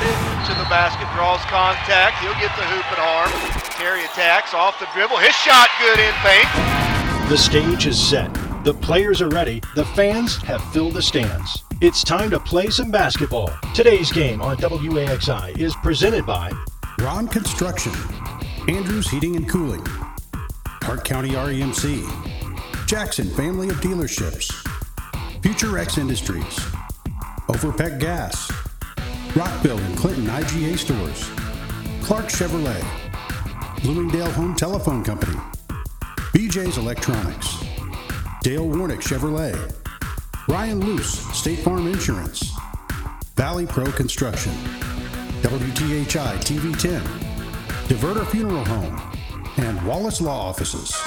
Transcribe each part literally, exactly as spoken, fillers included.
To the basket, draws contact. He'll get the hoop and arm. Terry attacks off the dribble. His shot good in paint. The stage is set. The players are ready. The fans have filled the stands. It's time to play some basketball. Today's game on W A X I is presented by Ron Construction, Andrews Heating and Cooling, Park County R E M C, Jackson Family of Dealerships, Future X Industries, Overpeck Gas, Rockville and Clinton I G A Stores, Clark Chevrolet, Bloomingdale Home Telephone Company, B J's Electronics, Dale Warnick Chevrolet, Ryan Luce State Farm Insurance, Valley Pro Construction, W T H I T V ten, Diverter Funeral Home, and Wallace Law Offices.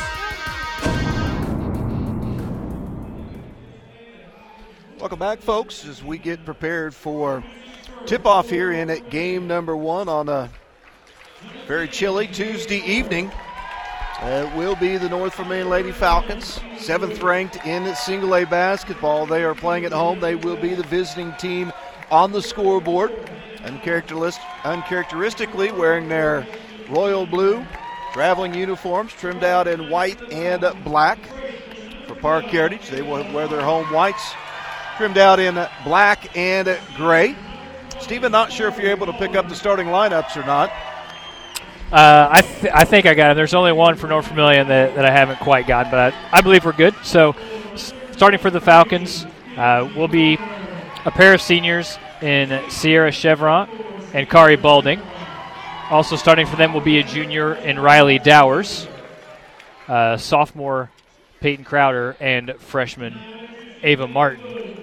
Welcome back, folks, as we get prepared for tip-off here in at game number one on a very chilly Tuesday evening. Uh, it will be the North Vermilion Lady Falcons, seventh ranked in single A basketball. They are playing at home. They will be the visiting team on the scoreboard, uncharacteristic, uncharacteristically wearing their royal blue traveling uniforms trimmed out in white and black. For Park Heritage, they will wear their home whites trimmed out in black and gray. Stephen, not sure if you're able to pick up the starting lineups or not. Uh, I th- I think I got it. There's only one for North Vermilion that, that I haven't quite gotten, but I, I believe we're good. So, s- starting for the Falcons uh, will be a pair of seniors in Sierra Chevron and Kari Balding. Also starting for them will be a junior in Riley Dowers, uh, sophomore Peyton Crowder, and freshman Ava Martin.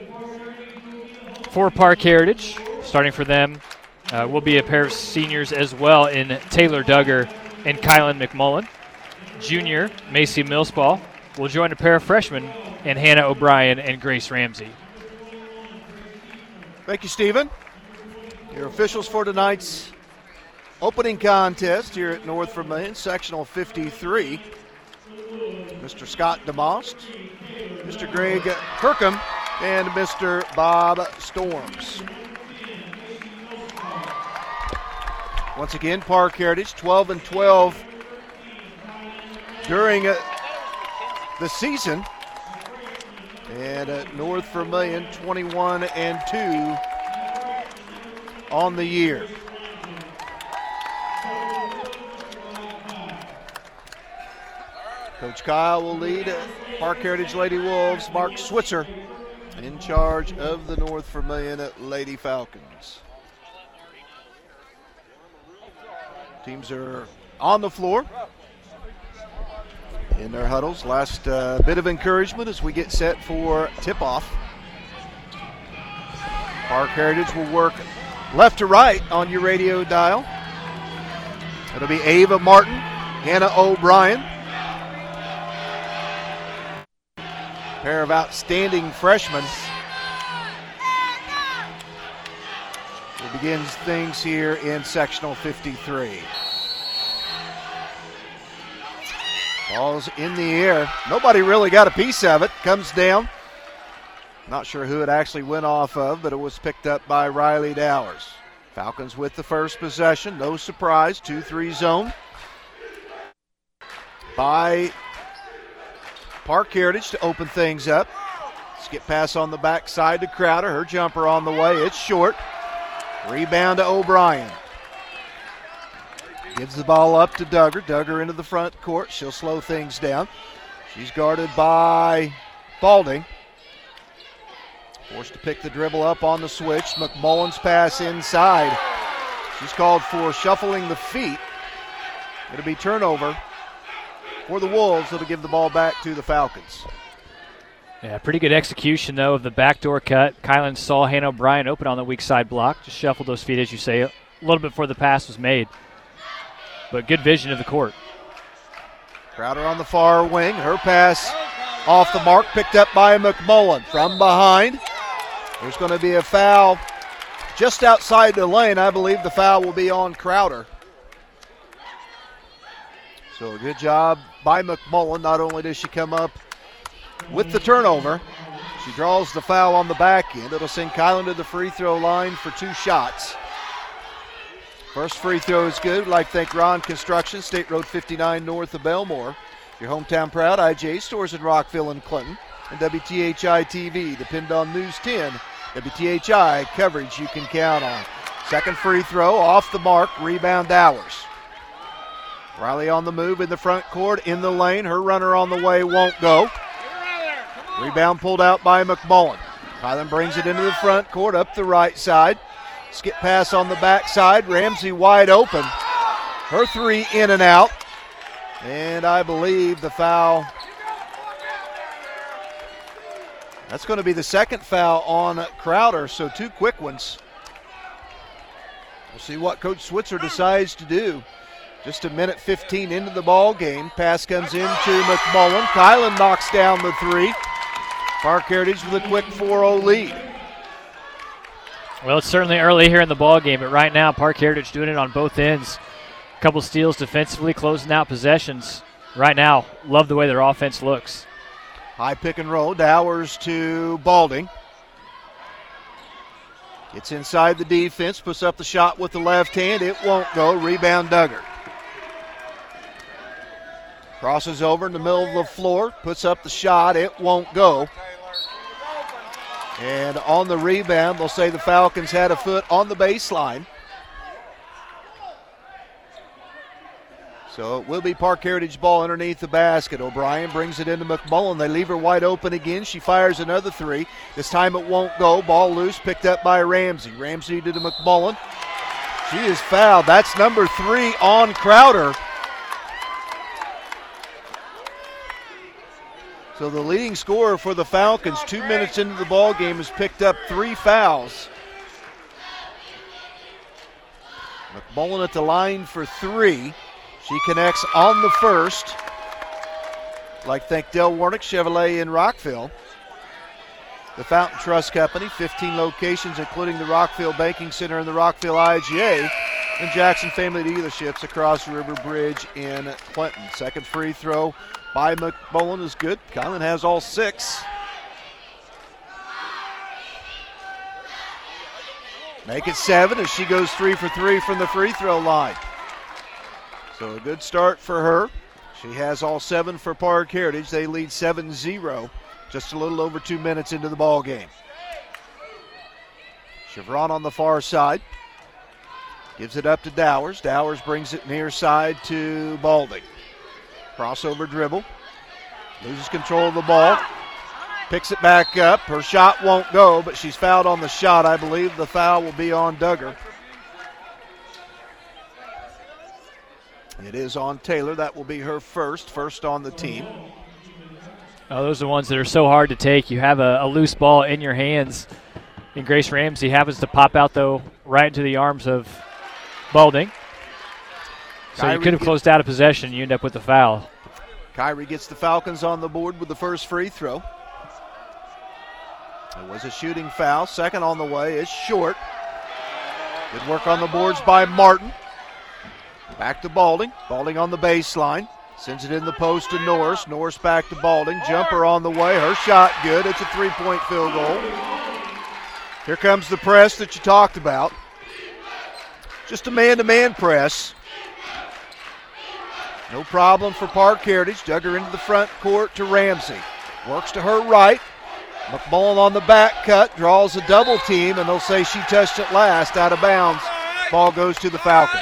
For Park Heritage, starting for them Uh, will be a pair of seniors as well in Taylor Duggar and Kylan McMullen. Junior Macy Millspaw will join a pair of freshmen in Hannah O'Brien and Grace Ramsey. Thank you, Stephen. Your officials for tonight's opening contest here at North Vermilion, sectional fifty-three. Mister Scott DeMost, Mister Greg Kirkham, and Mister Bob Storms. Once again, Park Heritage twelve and twelve during uh, the season, and uh, North Vermilion twenty-one and two on the year. Coach Kyle will lead uh, Park Heritage Lady Wolves. Mark Switzer in charge of the North Vermilion Lady Falcons. Teams are on the floor in their huddles. Last uh, bit of encouragement as we get set for tip-off. Park Heritage will work left to right on your radio dial. It'll be Ava Martin, Hannah O'Brien. Pair of outstanding freshmen. Begins things here in sectional fifty-three. Ball's in the air. Nobody really got a piece of it. Comes down. Not sure who it actually went off of, but it was picked up by Riley Dowers. Falcons with the first possession. No surprise. two three zone by Park Heritage to open things up. Skip pass on the backside to Crowder. Her jumper on the way. It's short. Rebound to O'Brien. Gives the ball up to Duggar. Duggar into the front court. She'll slow things down. She's guarded by Balding. Forced to pick the dribble up on the switch. McMullen's pass inside. She's called for shuffling the feet. It'll be turnover for the Wolves. It'll give the ball back to the Falcons. Yeah, pretty good execution, though, of the backdoor cut. Kylan saw Hannah O'Brien open on the weak side block. Just shuffled those feet, as you say, a little bit before the pass was made. But good vision of the court. Crowder on the far wing. Her pass off the mark, picked up by McMullen. From behind, there's going to be a foul just outside the lane. I believe the foul will be on Crowder. So a good job by McMullen. Not only does she come up with the turnover, she draws the foul on the back end. It'll send Kylan to the free throw line for two shots. First free throw is good. We'd like to thank Ron Construction, State Road fifty-nine north of Belmore. Your hometown proud, I J stores in Rockville and Clinton. And W T H I T V, depend on News ten. W T H I coverage you can count on. Second free throw off the mark, rebound Dowers. Riley on the move in the front court, in the lane. Her runner on the way won't go. Rebound pulled out by McMullen. Kylan brings it into the front court, up the right side. Skip pass on the backside. Ramsey wide open. Her three in and out. And I believe the foul. That's going to be the second foul on Crowder, so two quick ones. We'll see what Coach Switzer decides to do. Just a minute fifteen into the ball game. Pass comes in to McMullen. Kylan knocks down the three. Park Heritage with a quick four oh lead. Well, it's certainly early here in the ball game, but right now Park Heritage doing it on both ends. A couple steals defensively, closing out possessions. Right now, love the way their offense looks. High pick and roll. Dowers to Balding. Gets inside the defense, puts up the shot with the left hand. It won't go. Rebound Duggar. Crosses over in the middle of the floor, puts up the shot. It won't go. And on the rebound, they'll say the Falcons had a foot on the baseline. So it will be Park Heritage ball underneath the basket. O'Brien brings it into McMullen. They leave her wide open again. She fires another three. This time it won't go. Ball loose, picked up by Ramsey. Ramsey to McMullen. She is fouled. That's number three on Crowder. So the leading scorer for the Falcons, two minutes into the ball game, has picked up three fouls. McMullen at the line for three. She connects on the first. I'd like to thank Del Warnick Chevrolet in Rockville. The Fountain Trust Company, fifteen locations, including the Rockville Banking Center and the Rockville I G A, and Jackson Family Dealerships across River Bridge in Clinton. Second free throw by McMullen is good. Kylan has all six. Make it seven as she goes three for three from the free throw line. So a good start for her. She has all seven for Park Heritage. They lead seven zero, just a little over two minutes into the ball game. Chevron on the far side. Gives it up to Dowers. Dowers brings it near side to Balding. Crossover dribble. Loses control of the ball. Picks it back up. Her shot won't go, but she's fouled on the shot. I believe the foul will be on Duggar. It is on Taylor. That will be her first, first on the team. Oh, those are the ones that are so hard to take. You have a, a loose ball in your hands, and Grace Ramsey happens to pop out, though, right into the arms of Balding. So Kyrie you could have closed out a possession. You end up with the foul. Kyrie gets the Falcons on the board with the first free throw. It was a shooting foul. Second on the way is short. Good work on the boards by Martin. Back to Balding. Balding on the baseline. Sends it in the post to Norris. Norris back to Balding. Jumper on the way. Her shot good. It's a three-point field goal. Here comes the press that you talked about. Just a man-to-man press. No problem for Park Heritage. Duggar into the front court to Ramsey. Works to her right. McMullen on the back cut. Draws a double team, and they'll say she touched it last. Out of bounds. Ball goes to the Falcons.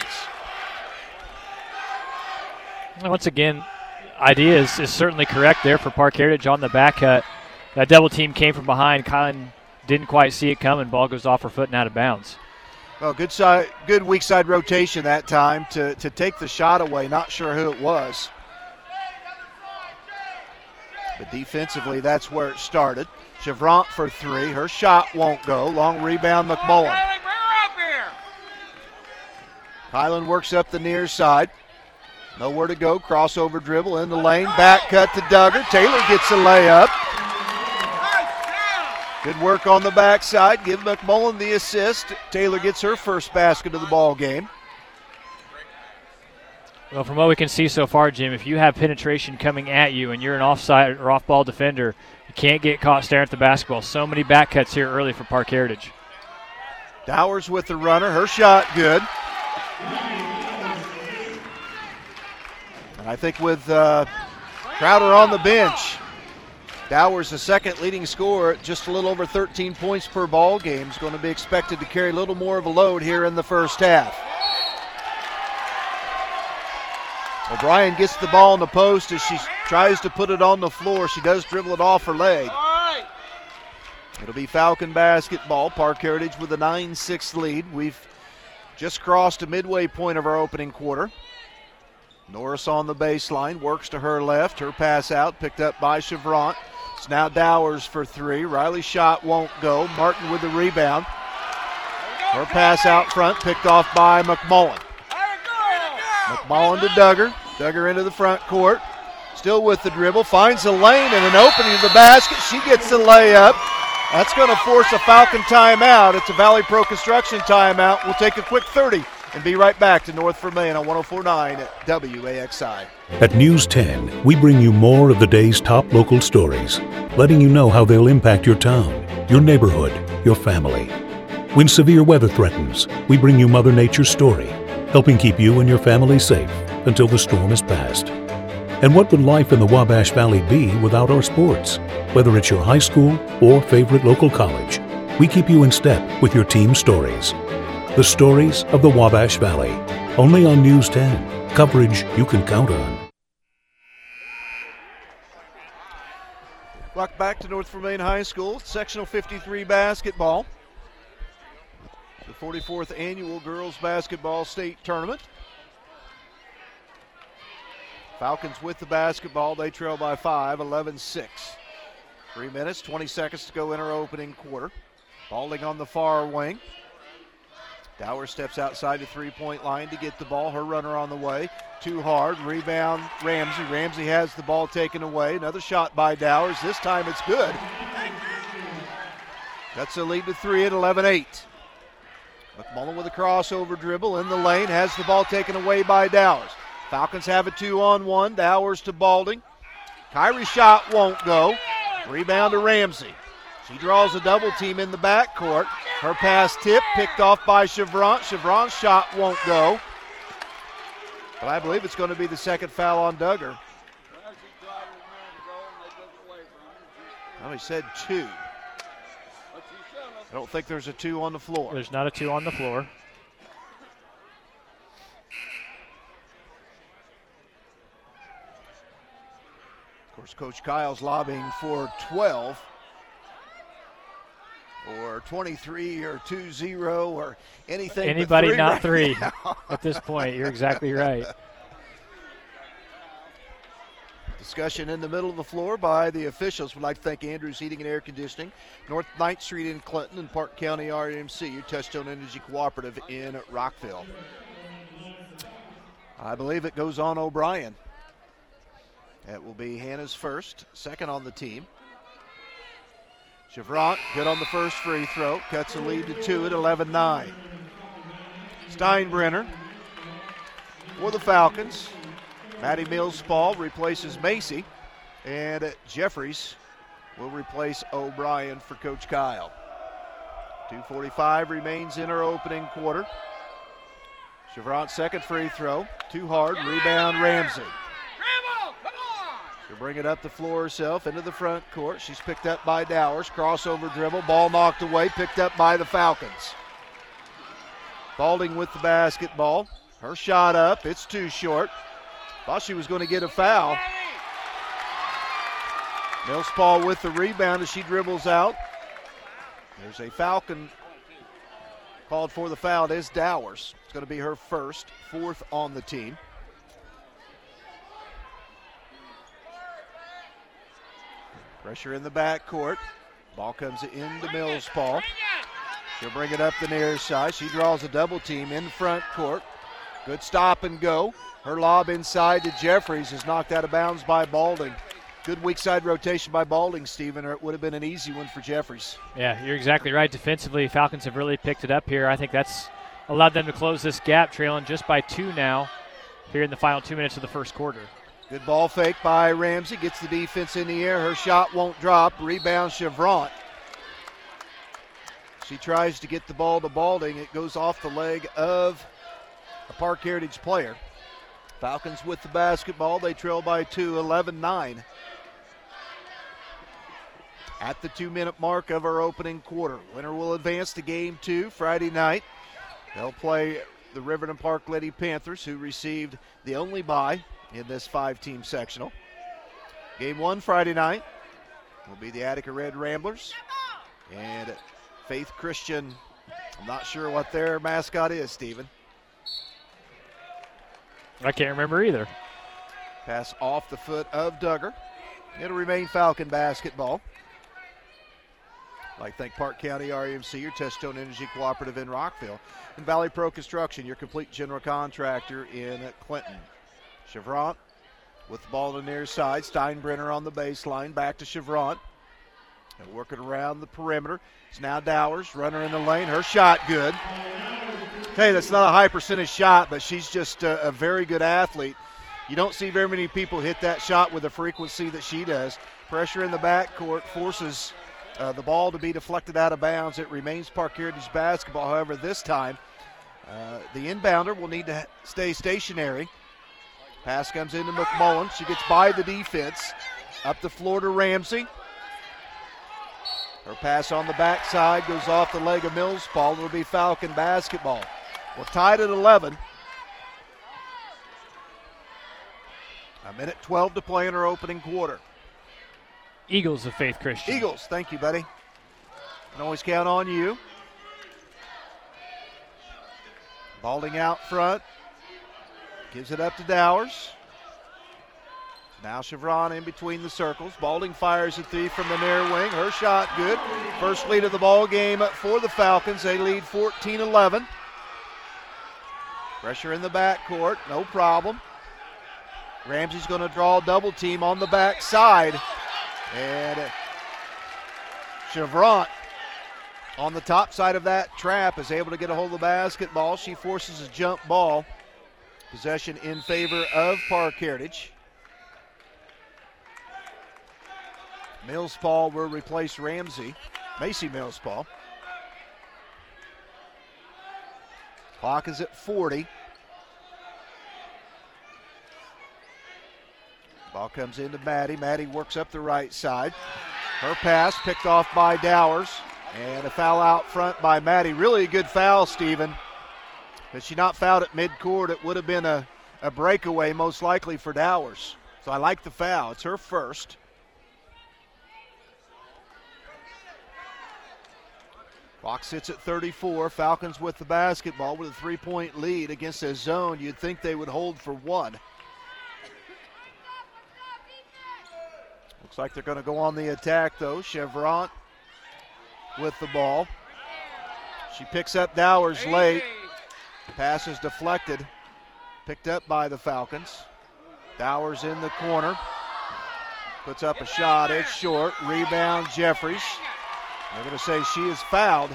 Once again, idea is, is certainly correct there for Park Heritage on the back cut. That double team came from behind. Kylan didn't quite see it coming. Ball goes off her foot and out of bounds. Well, good side, good weak side rotation that time to, to take the shot away. Not sure who it was. But defensively, that's where it started. Chevrant for three. Her shot won't go. Long rebound, McMullen. Kylan works up the near side. Nowhere to go. Crossover dribble in the lane. Back cut to Duggar. Taylor gets a layup. Good work on the backside. Give McMullen the assist. Taylor gets her first basket of the ball game. Well, from what we can see so far, Jim, if you have penetration coming at you and you're an offside or off-ball defender, you can't get caught staring at the basketball. So many back cuts here early for Park Heritage. Dowers with the runner. Her shot good. And I think with uh, Crowder on the bench, Dowers, the second leading scorer, at just a little over thirteen points per ball game, is going to be expected to carry a little more of a load here in the first half. O'Brien gets the ball in the post as she tries to put it on the floor. She does dribble it off her leg. It'll be Falcon basketball. Park Heritage with a nine six lead. We've just crossed a midway point of our opening quarter. Norris on the baseline, works to her left. Her pass out, picked up by Chevrant. It's now Dowers for three. Riley's shot won't go. Martin with the rebound. Her pass out front, picked off by McMullen. McMullen to Duggar. Duggar into the front court. Still with the dribble. Finds a lane and an opening to the basket. She gets the layup. That's going to force a Falcon timeout. It's a Valley Pro Construction timeout. We'll take a quick thirty and be right back to North Vermillion on one oh four point nine at W A X I. At News ten, we bring you more of the day's top local stories, letting you know how they'll impact your town, your neighborhood, your family. When severe weather threatens, we bring you Mother Nature's story, helping keep you and your family safe until the storm is past. And what would life in the Wabash Valley be without our sports? Whether it's your high school or favorite local college, we keep you in step with your team stories. The stories of the Wabash Valley, only on News ten, coverage you can count on. Welcome back to North Vermillion High School, Sectional fifty-three basketball. The forty-fourth Annual Girls Basketball State Tournament. Falcons with the basketball. They trail by five, eleven six. Three minutes, twenty seconds to go in our opening quarter. Balding on the far wing. Dowers steps outside the three-point line to get the ball. Her runner on the way. Too hard. Rebound, Ramsey. Ramsey has the ball taken away. Another shot by Dowers. This time it's good. That's a lead to three at eleven eight. McMullen with a crossover dribble in the lane. Has the ball taken away by Dowers. Falcons have a two-on-one. Dowers to Balding. Kyrie's shot won't go. Rebound to Ramsey. She draws a double team in the backcourt. Her pass tip picked off by Chevrant. Chevrant's shot won't go. But I believe it's going to be the second foul on Duggar. I only said two. I don't think there's a two on the floor. There's not a two on the floor. Of course, Coach Kyle's lobbying for twelve. Or twenty-three or two zero or anything. Anybody but three not right three now. at this point. You're exactly right. Discussion in the middle of the floor by the officials. Would like to thank Andrews Heating and Air Conditioning, North ninth Street in Clinton, and Park County R M C, your Touchstone Energy Cooperative in Rockville. I believe it goes on O'Brien. That will be Hannah's first, second on the team. Chevrant, good on the first free throw. Cuts the lead to two at eleven nine. Steinbrenner for the Falcons. Maddie Mills-Paul replaces Macy. And Jeffries will replace O'Brien for Coach Kyle. two forty-five remains in our opening quarter. Chevrant's second free throw. Too hard. Rebound Ramsey. She'll bring it up the floor herself into the front court. She's picked up by Dowers. Crossover dribble. Ball knocked away. Picked up by the Falcons. Balding with the basketball. Her shot up. It's too short. Thought she was going to get a foul. Mills-Paul with the rebound as she dribbles out. There's a Falcon called for the foul. It is Dowers. It's going to be her first, fourth on the team. Pressure in the backcourt. Ball comes into Mills-Paul. She'll bring it up the near side. She draws a double team in front court. Good stop and go. Her lob inside to Jeffries is knocked out of bounds by Balding. Good weak side rotation by Balding, Stephen, or it would have been an easy one for Jeffries. Yeah, you're exactly right. Defensively, Falcons have really picked it up here. I think that's allowed them to close this gap, trailing just by two now here in the final two minutes of the first quarter. Good ball fake by Ramsey. Gets the defense in the air. Her shot won't drop. Rebound Chevrant. She tries to get the ball to Balding. It goes off the leg of a Park Heritage player. Falcons with the basketball. They trail by two, eleven nine. At the two-minute mark of our opening quarter. Winner will advance to game two Friday night. They'll play the Riverton Park Lady Panthers, who received the only bye in this five-team sectional. Game one Friday night will be the Attica Red Ramblers and Faith Christian. I'm not sure what their mascot is, Stephen. I can't remember either. Pass off the foot of Duggar. It'll remain Falcon basketball. I'd like to thank Park County R E M C, your Touchstone Energy Cooperative in Rockville, and Valley Pro Construction, your complete general contractor in Clinton. Chevrant with the ball on the near side. Steinbrenner on the baseline. Back to Chevrant. And working around the perimeter. It's now Dowers. Runner in the lane. Her shot good. Hey, that's not a high percentage shot, but she's just a, a very good athlete. You don't see very many people hit that shot with the frequency that she does. Pressure in the backcourt forces uh, the ball to be deflected out of bounds. It remains Park Heritage basketball. However, this time, uh, the inbounder will need to stay stationary. Pass comes into McMullen. She gets by the defense. Up the floor to Ramsey. Her pass on the backside goes off the leg of Millspaul. It'll be Falcon basketball. We're tied at eleven. A minute twelve to play in our opening quarter. Eagles of Faith Christian. Eagles, thank you, buddy. Can always count on you. Balding out front. Gives it up to Dowers. Now Chevron in between the circles. Balding fires a three from the near wing. Her shot good. First lead of the ball game for the Falcons. They lead fourteen eleven. Pressure in the backcourt, no problem. Ramsey's going to draw a double team on the backside. And Chevrant on the top side of that trap is able to get a hold of the basketball. She forces a jump ball. Possession in favor of Park Heritage. Millspaul will replace Ramsey. Macy Millspaul. Clock is at forty. Ball comes into Maddie. Maddie works up the right side. Her pass picked off by Dowers. And a foul out front by Maddie. Really a good foul, Stephen. Had she not fouled at midcourt, it would have been a, a breakaway most likely for Dowers. So I like the foul. It's her first. Clock sits at thirty-four. Falcons with the basketball with a three-point lead against a zone. You'd think they would hold for one. Looks like they're going to go on the attack, though. Chevrant with the ball. She picks up Dowers late. Pass is deflected. Picked up by the Falcons. Dowers in the corner. Puts up a shot. It's short. Rebound, Jeffries. They're going to say she is fouled.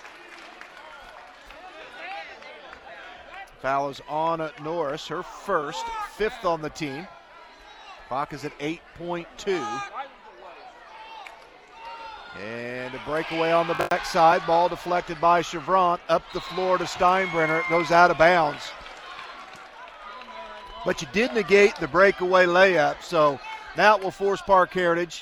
Foul is on Norris, her first, fifth on the team. Clock is at eight point two. And a breakaway on the backside. Ball deflected by Chevrant. Up the floor to Steinbrenner. It goes out of bounds. But you did negate the breakaway layup, so now it will force Park Heritage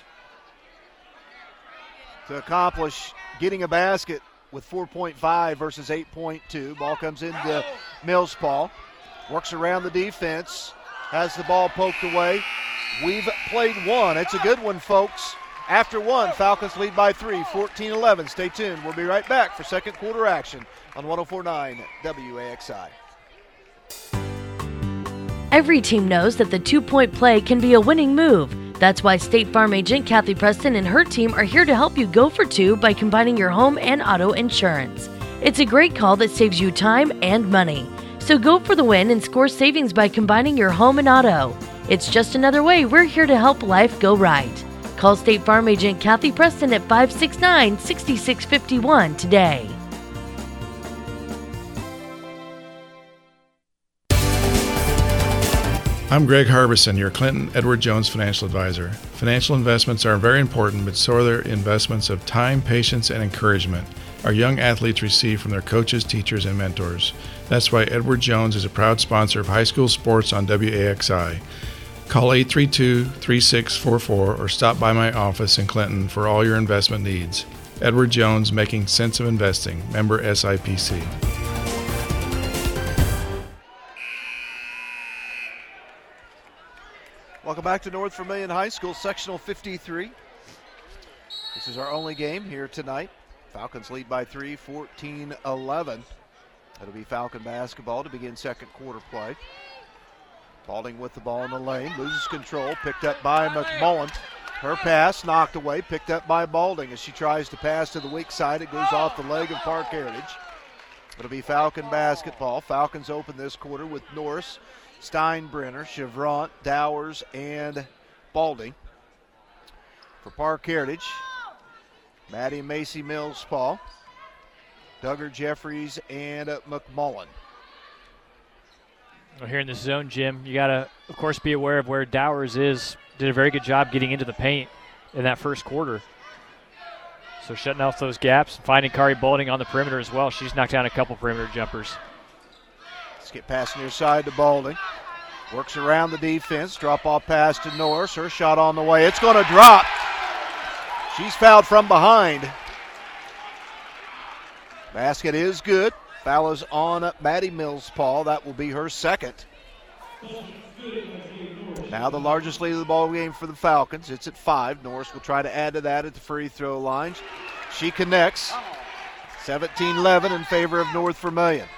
to accomplish getting a basket with four point five versus eight point two. Ball comes into Millspaul. Works around the defense. Has the ball poked away. We've played one. It's a good one, folks. After one, Falcons lead by three, fourteen eleven. Stay tuned. We'll be right back for second quarter action on one oh four point nine W A X I. Every team knows that the two-point play can be a winning move. That's why State Farm agent Kathy Preston and her team are here to help you go for two by combining your home and auto insurance. It's a great call that saves you time and money. So go for the win and score savings by combining your home and auto. It's just another way we're here to help life go right. Call State Farm agent Kathy Preston at five six nine, six six five one today. I'm Greg Harbison, your Clinton Edward Jones financial advisor. Financial investments are very important, but so are their investments of time, patience, and encouragement. our young athletes receive from their coaches, teachers, and mentors. That's why Edward Jones is a proud sponsor of high school sports on W A X I. Call eight three two, three six four four or stop by my office in Clinton for all your investment needs. Edward Jones, making sense of investing. Member S I P C. Welcome back to North Vermilion High School, sectional fifty-three. This is our only game here tonight. Falcons lead by three, fourteen eleven. It'll be Falcon basketball to begin second quarter play. Balding with the ball in the lane, loses control, picked up by McMullen. Her pass knocked away, picked up by Balding as she tries to pass to the weak side. It goes off the leg of Park Heritage. It'll be Falcon basketball. Falcons open this quarter with Norris, Steinbrenner, Chevrant, Dowers, and Balding. For Park Heritage, Maddie and Macy Mills Paul, Duggar Jeffries, and uh, McMullen. Well, here in this zone, Jim, you got to, of course, be aware of where Dowers is. Did a very good job getting into the paint in that first quarter. So shutting off those gaps and finding Kari Balding on the perimeter as well. She's knocked down a couple perimeter jumpers. Let's get past near side to Balding. Works around the defense. Drop off pass to Norris. Her shot on the way. It's going to drop. She's fouled from behind. Basket is good. Foul is on Maddie Mills Paul. That will be her second. Now the largest lead of the ball game for the Falcons. It's at five. Norris will try to add to that at the free throw line. She connects. seventeen eleven in favor of North Vermilion.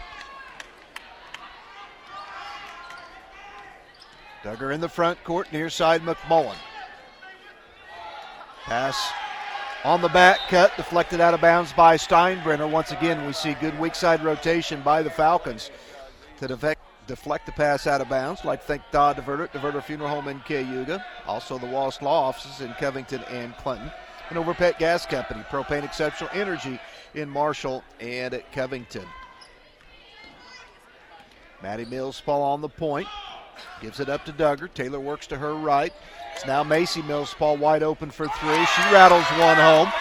Duggar in the front court, near side McMullen. Pass on the back cut, deflected out of bounds by Steinbrenner. Once again, we see good weak side rotation by the Falcons to defect, deflect the pass out of bounds. Like thank Dodd Diverter, Diverter Funeral Home in Cayuga. Also the Wallace Law Offices in Covington and Clinton. And Overpet Gas Company, Propane Exceptional Energy in Marshall and at Covington. Maddie Mills Paul on the point. Gives it up to Duggar. Taylor works to her right. It's now Macy Mills Paul wide open for three. She rattles one home.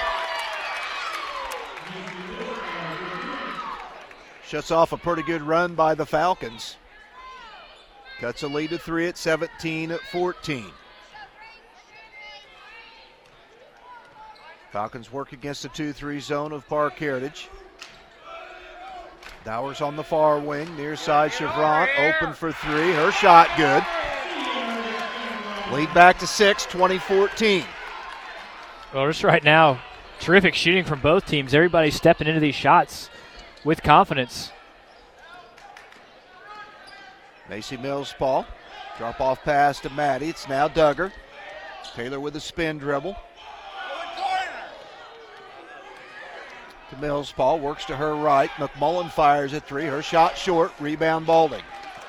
Shuts off a pretty good run by the Falcons. Cuts a lead to three at seventeen fourteen. Falcons work against the two three zone of Park Heritage. Dowers on the far wing, near side Chevrant, open for three. Her shot good. Lead back to six, twenty fourteen. Well, just right now, terrific shooting from both teams. Everybody's stepping into these shots with confidence. Macy Mills Paul, drop off pass to Maddie. It's now Duggar. Taylor with a spin dribble. To Mills Paul, works to her right. McMullen fires at three. Her shot short. Rebound Balding.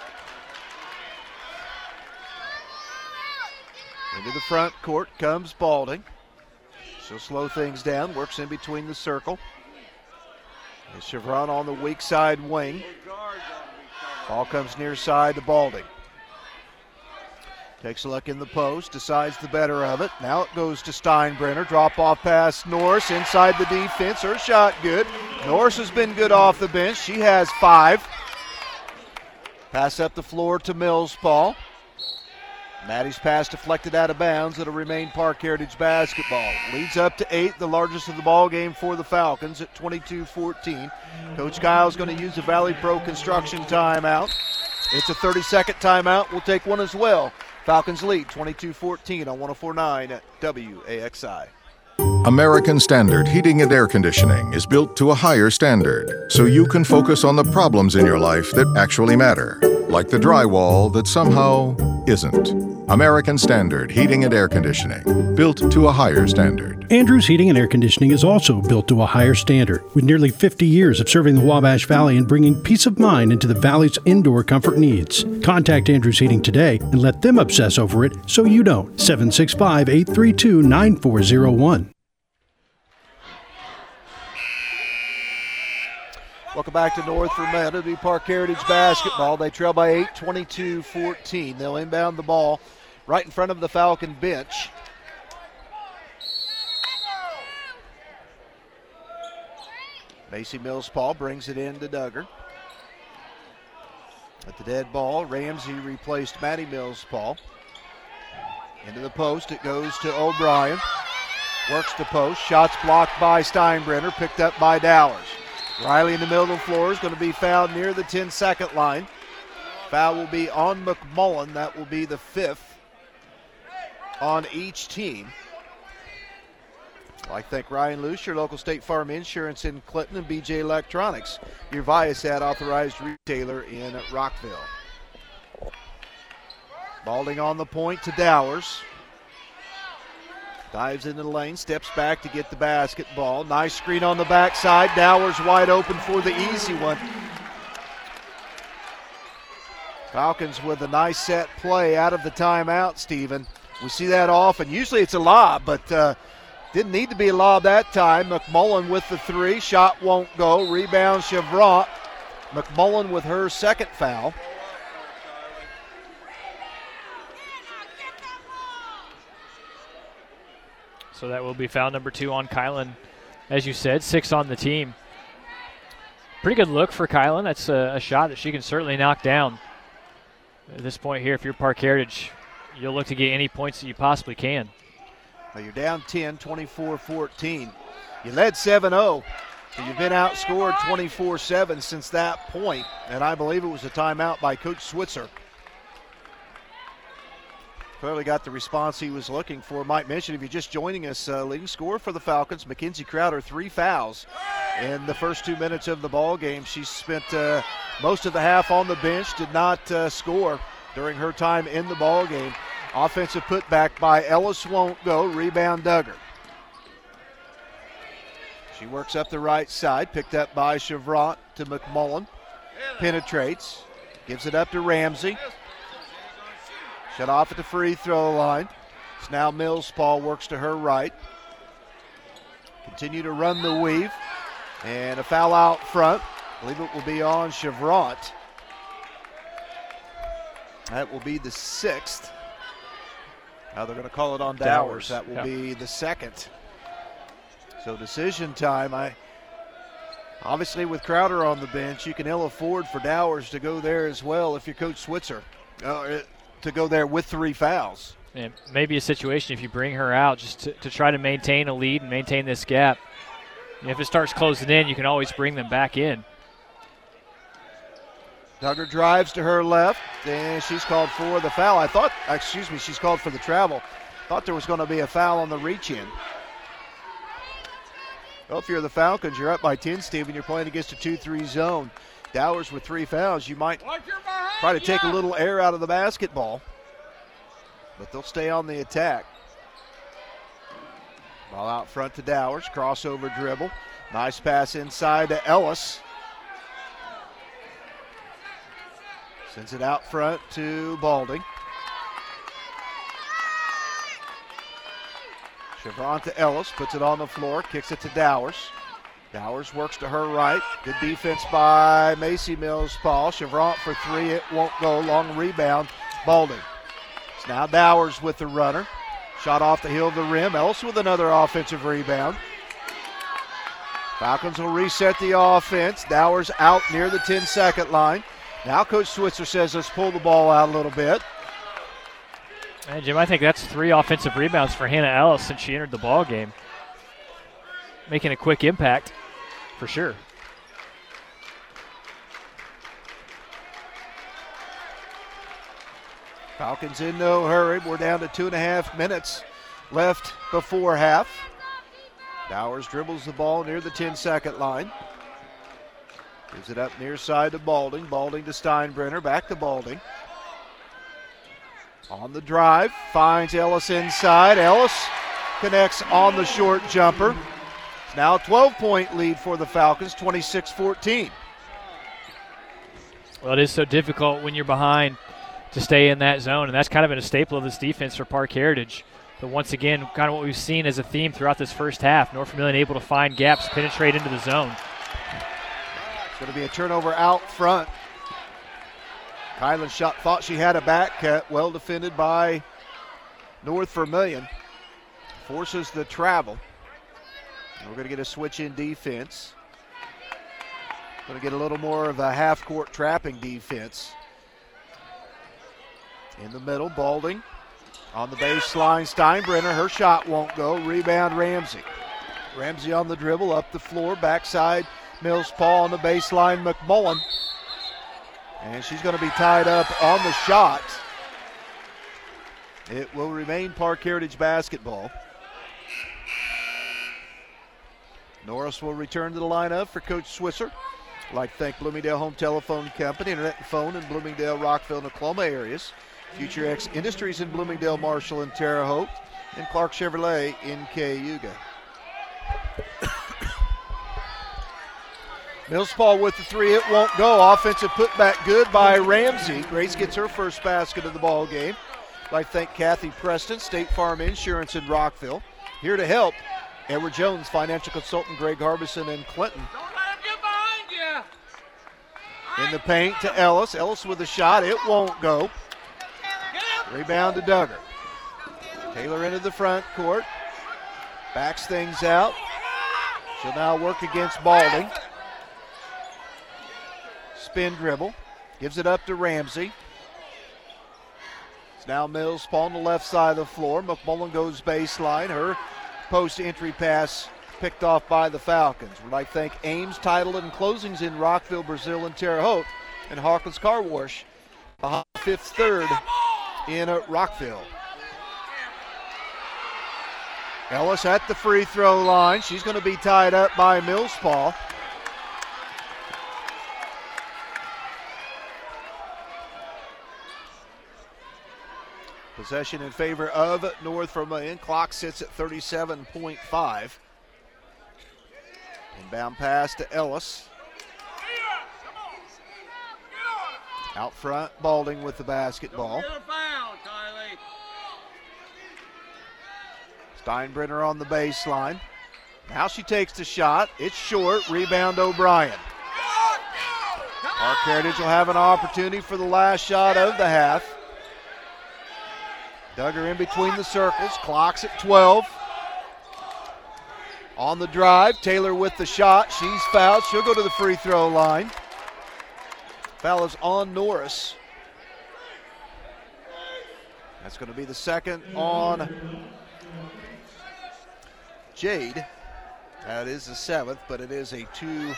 Into the front court comes Balding. She'll slow things down. Works in between the circle. And Chevron on the weak side wing. Ball comes near side to Balding. Takes a look in the post, decides the better of it. Now it goes to Steinbrenner. Drop off pass Norris inside the defense. Her shot good. Norris has been good off the bench. She has five. Pass up the floor to Mills Paul. Maddie's pass deflected out of bounds. It'll remain Park Heritage basketball. Leads up to eight, the largest of the ball game for the Falcons at twenty-two fourteen. Coach Kyle's going to use a Valley Pro construction timeout. It's a thirty-second timeout. We'll take one as well. Falcons lead twenty-two fourteen on one oh four point nine at W A X I. American Standard Heating and Air Conditioning is built to a higher standard, so you can focus on the problems in your life that actually matter, like the drywall that somehow isn't. American Standard Heating and Air Conditioning, built to a higher standard. Andrews Heating and Air Conditioning is also built to a higher standard, with nearly fifty years of serving the Wabash Valley and bringing peace of mind into the Valley's indoor comfort needs. Contact Andrews Heating today and let them obsess over it so you don't. seven six five, eight three two, nine four zero one. Welcome back to North Vermilion. It'll be Park Heritage basketball. They trail by eight, twenty-two fourteen. They'll inbound the ball right in front of the Falcon bench. Macy Mills-Paul brings it in to Duggar. At the dead ball, Ramsey replaced Maddie Mills-Paul. Into the post, it goes to O'Brien. Works the post, shots blocked by Steinbrenner, picked up by Dowers. Riley in the middle of the floor is going to be fouled near the ten-second line. Foul will be on McMullen. That will be the fifth on each team. I'd like to thank Ryan Luce, your local State Farm Insurance in Clinton, and B J Electronics, your Viasat authorized retailer in Rockville. Balding on the point to Dowers. Dives into the lane, steps back to get the basketball. Nice screen on the backside. Dowers wide open for the easy one. Falcons with a nice set play out of the timeout, Stephen. We see that often. Usually it's a lob, but uh, didn't need to be a lob that time. McMullen with the three. Shot won't go. Rebound Chevrant. McMullen with her second foul. So that will be foul number two on Kylan. As you said, six on the team. Pretty good look for Kylan. That's a, a shot that she can certainly knock down. At this point here, if you're Park Heritage, you'll look to get any points that you possibly can. Well, you're down ten, twenty-four fourteen. You led seven oh, so you've been outscored twenty-four seven since that point, and I believe it was a timeout by Coach Switzer. Clearly got the response he was looking for. Might mention, if you're just joining us, uh, leading scorer for the Falcons, Mackenzie Crowder, three fouls in the first two minutes of the ball game. She spent uh, most of the half on the bench, did not uh, score during her time in the ball game. Offensive putback by Ellis won't go. Rebound Duggar. She works up the right side, picked up by Chevrant to McMullen. Penetrates, gives it up to Ramsey. Shut off at the free throw line. It's now Mills-Paul, works to her right. Continue to run the weave. And a foul out front. I believe it will be on Chevrant. That will be the sixth. Now they're going to call it on Dowers. Dowers. That will Yeah. be the second. So decision time. I obviously, with Crowder on the bench, you can ill afford for Dowers to go there as well if you're Coach Switzer. Uh, to go there with three fouls. And maybe a situation if you bring her out just to, to try to maintain a lead and maintain this gap. And if it starts closing in, you can always bring them back in. Duggar drives to her left, and she's called for the foul. I thought, excuse me, she's called for the travel. Thought there was going to be a foul on the reach-in. Well, if you're the Falcons, you're up by ten, Stephen. You're playing against a two three zone. Dowers with three fouls. You might try to take a little air out of the basketball, but they'll stay on the attack. Ball out front to Dowers. Crossover dribble. Nice pass inside to Ellis. Sends it out front to Balding. Chevrant to Ellis. Puts it on the floor. Kicks it to Dowers. Dowers works to her right. Good defense by Macy Mills-Paul. Chevrant for three. It won't go. Long rebound. Balding. It's now Dowers with the runner. Shot off the heel of the rim. Ellis with another offensive rebound. Falcons will reset the offense. Dowers out near the ten-second line. Now Coach Switzer says let's pull the ball out a little bit. And Jim, I think that's three offensive rebounds for Hannah Ellis since she entered the ball game. Making a quick impact for sure. Falcons in no hurry. We're down to two and a half minutes left before half. Dowers dribbles the ball near the ten-second line. Gives it up near side to Balding. Balding to Steinbrenner. Back to Balding. On the drive. Finds Ellis inside. Ellis connects on the short jumper. It's now a twelve-point lead for the Falcons, twenty-six fourteen. Well, it is so difficult when you're behind to stay in that zone, and that's kind of been a staple of this defense for Park Heritage. But once again, kind of what we've seen as a theme throughout this first half, North Vermillion able to find gaps, penetrate into the zone. It's going to be a turnover out front. Kylan shot, thought she had a back cut, well defended by North Vermillion. Forces the travel. And we're going to get a switch in defense. Going to get a little more of a half-court trapping defense. In the middle, Balding. On the baseline, Steinbrenner. Her shot won't go. Rebound, Ramsey. Ramsey on the dribble, up the floor, backside. Mills Paul on the baseline, McMullen. And she's going to be tied up on the shot. It will remain Park Heritage basketball. Norris will return to the lineup for Coach Swisser. I'd like to thank Bloomingdale Home Telephone Company, Internet and Phone in Bloomingdale, Rockville, and Oklahoma areas. Future X Industries in Bloomingdale, Marshall, and Terre Haute. And Clark Chevrolet in Cayuga. Mills Paul with the three. It won't go. Offensive putback good by Ramsey. Grace gets her first basket of the ball game. I'd like to thank Kathy Preston, State Farm Insurance in Rockville. Here to help, Edward Jones, financial consultant Greg Harbison in Clinton. Don't let him get behind you. In the paint to Ellis. Ellis with a shot. It won't go. Rebound to Duggar. Taylor into the front court. Backs things out. She'll now work against Balding. Spin dribble. Gives it up to Ramsey. It's now Mills Paul on the left side of the floor. McMullen goes baseline. Her post entry pass picked off by the Falcons. We'd like to thank Ames Title and Closings in Rockville, Brazil, and Terre Haute, and Hawkins Car Wash behind Fifth Third in Rockville. Ellis at the free throw line. She's going to be tied up by Mills Paul. Possession in favor of North Vermillion. Clock sits at thirty-seven point five. Inbound pass to Ellis. Out front, Balding with the basketball. Steinbrenner on the baseline. Now she takes the shot. It's short. Rebound O'Brien. Park Heritage will have an opportunity for the last shot of the half. Duggar in between the circles. Clock's at twelve. On the drive, Taylor with the shot. She's fouled. She'll go to the free throw line. Foul is on Norris. That's going to be the second on Jade. That is the seventh, but it is a two,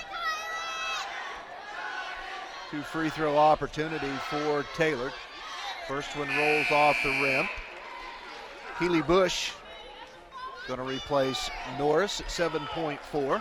two free throw opportunity for Taylor. First one rolls off the rim. Keely Bush going to replace Norris at seven point four.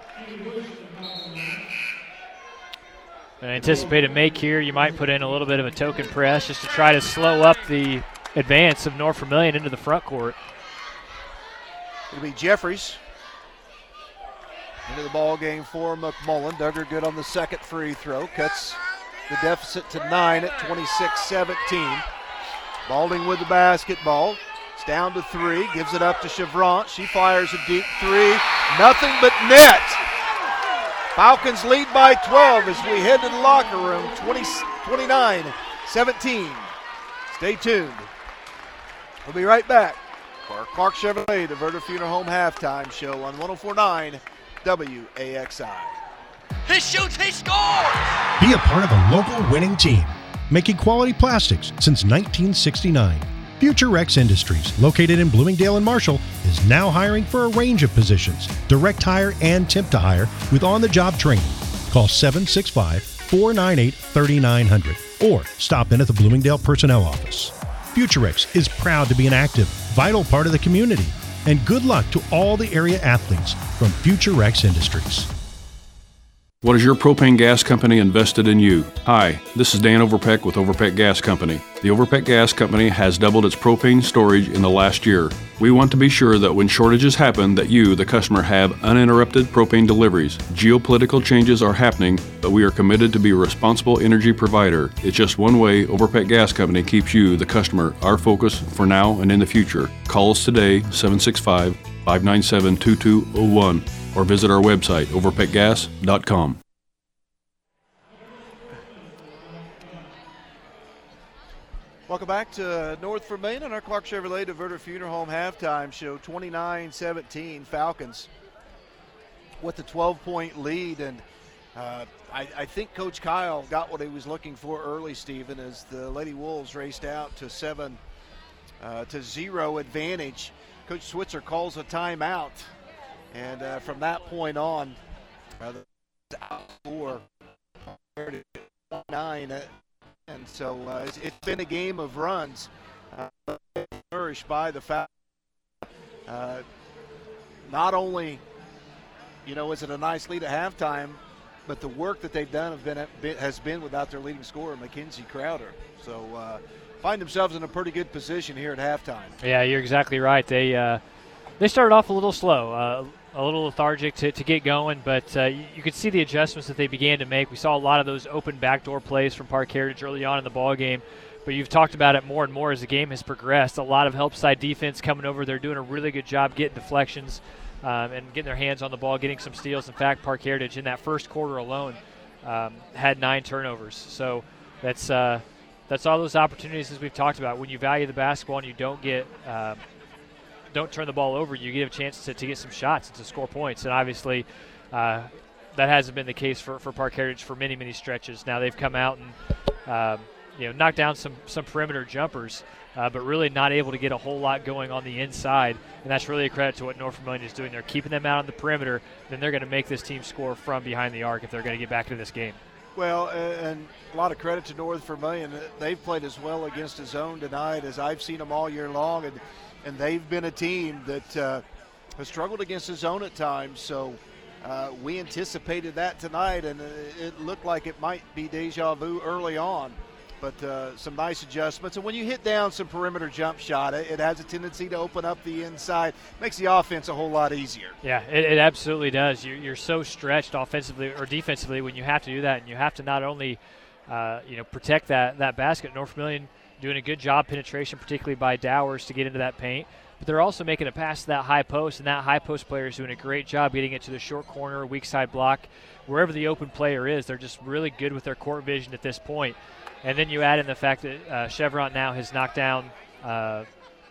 An anticipated make here. You might put in a little bit of a token press just to try to slow up the advance of North Vermillion into the front court. It'll be Jeffries into the ball game for McMullen. Duggar good on the second free throw. Cuts the deficit to nine at twenty-six seventeen. Balding with the basketball. It's down to three. Gives it up to Chevrant. She fires a deep three. Nothing but net. Falcons lead by twelve as we head to the locker room. twenty, twenty-nine seventeen. Stay tuned. We'll be right back for our Clark Chevrolet Diverter Funeral Home halftime show on one oh four point nine W A X I. He shoots, he scores! Be a part of a local winning team, making quality plastics since nineteen sixty-nine. Future X Industries, located in Bloomingdale and Marshall, is now hiring for a range of positions, direct hire and temp to hire with on-the-job training. Call seven six five, four nine eight, three nine zero zero or stop in at the Bloomingdale Personnel Office. Future X is proud to be an active, vital part of the community, and good luck to all the area athletes from Future X Industries. What has your propane gas company invested in you? Hi, this is Dan Overpeck with Overpeck Gas Company. The Overpeck Gas Company has doubled its propane storage in the last year. We want to be sure that when shortages happen that you, the customer, have uninterrupted propane deliveries. Geopolitical changes are happening, but we are committed to be a responsible energy provider. It's just one way Overpeck Gas Company keeps you, the customer, our focus for now and in the future. Call us today, seven six five, five nine seven, two two zero one. or visit our website, overpeck gas dot com. Welcome back to North Vermillion and our Clark Chevrolet Diverter Funeral Home halftime show. twenty-nine seventeen Falcons with the twelve-point lead, and Uh, I, I think Coach Kyle got what he was looking for early, Stephen, as the Lady Wolves raced out to seven uh, to zero advantage. Coach Switzer calls a timeout, and uh, from that point on, uh, the score nine, uh, and so uh, it's, it's been a game of runs, uh, nourished by the fact. Uh, not only, you know, is it a nice lead at halftime, but the work that they've done have been, has been without their leading scorer, Mackenzie Crowder. So uh, find themselves in a pretty good position here at halftime. Yeah, you're exactly right. They uh, they started off a little slow, uh, a little lethargic to, to get going, but uh, you, you could see the adjustments that they began to make. We saw a lot of those open backdoor plays from Park Heritage early on in the ball game, but you've talked about it more and more as the game has progressed. A lot of help side defense coming over. They're doing a really good job getting deflections um, and getting their hands on the ball, getting some steals. In fact, Park Heritage in that first quarter alone um, had nine turnovers. So that's uh, that's all those opportunities as we've talked about. When you value the basketball and you don't get uh, don't turn the ball over, you get a chance to, to get some shots and to score points. And obviously uh, that hasn't been the case for, for Park Heritage for many, many stretches. Now they've come out and um, you know, knocked down some, some perimeter jumpers, uh, but really not able to get a whole lot going on the inside. And that's really a credit to what North Vermilion is doing. They're keeping them out on the perimeter. Then they're going to make this team score from behind the arc if they're going to get back into this game. Well, and a lot of credit to North Vermilion. They've played as well against the zone tonight as I've seen them all year long, and, and they've been a team that uh, has struggled against the zone at times. So uh, we anticipated that tonight, and it looked like it might be deja vu early on. But uh, some nice adjustments. And when you hit down some perimeter jump shot, it, it has a tendency to open up the inside. Makes the offense a whole lot easier. Yeah, it, it absolutely does. You're, you're so stretched offensively or defensively when you have to do that. And you have to not only uh, you know, protect that, that basket. North Vermilion doing a good job penetration, particularly by Dowers, to get into that paint. But they're also making a pass to that high post, and that high post player is doing a great job getting it to the short corner, weak side block. Wherever the open player is, they're just really good with their court vision at this point. And then you add in the fact that uh, Chevron now has knocked down uh,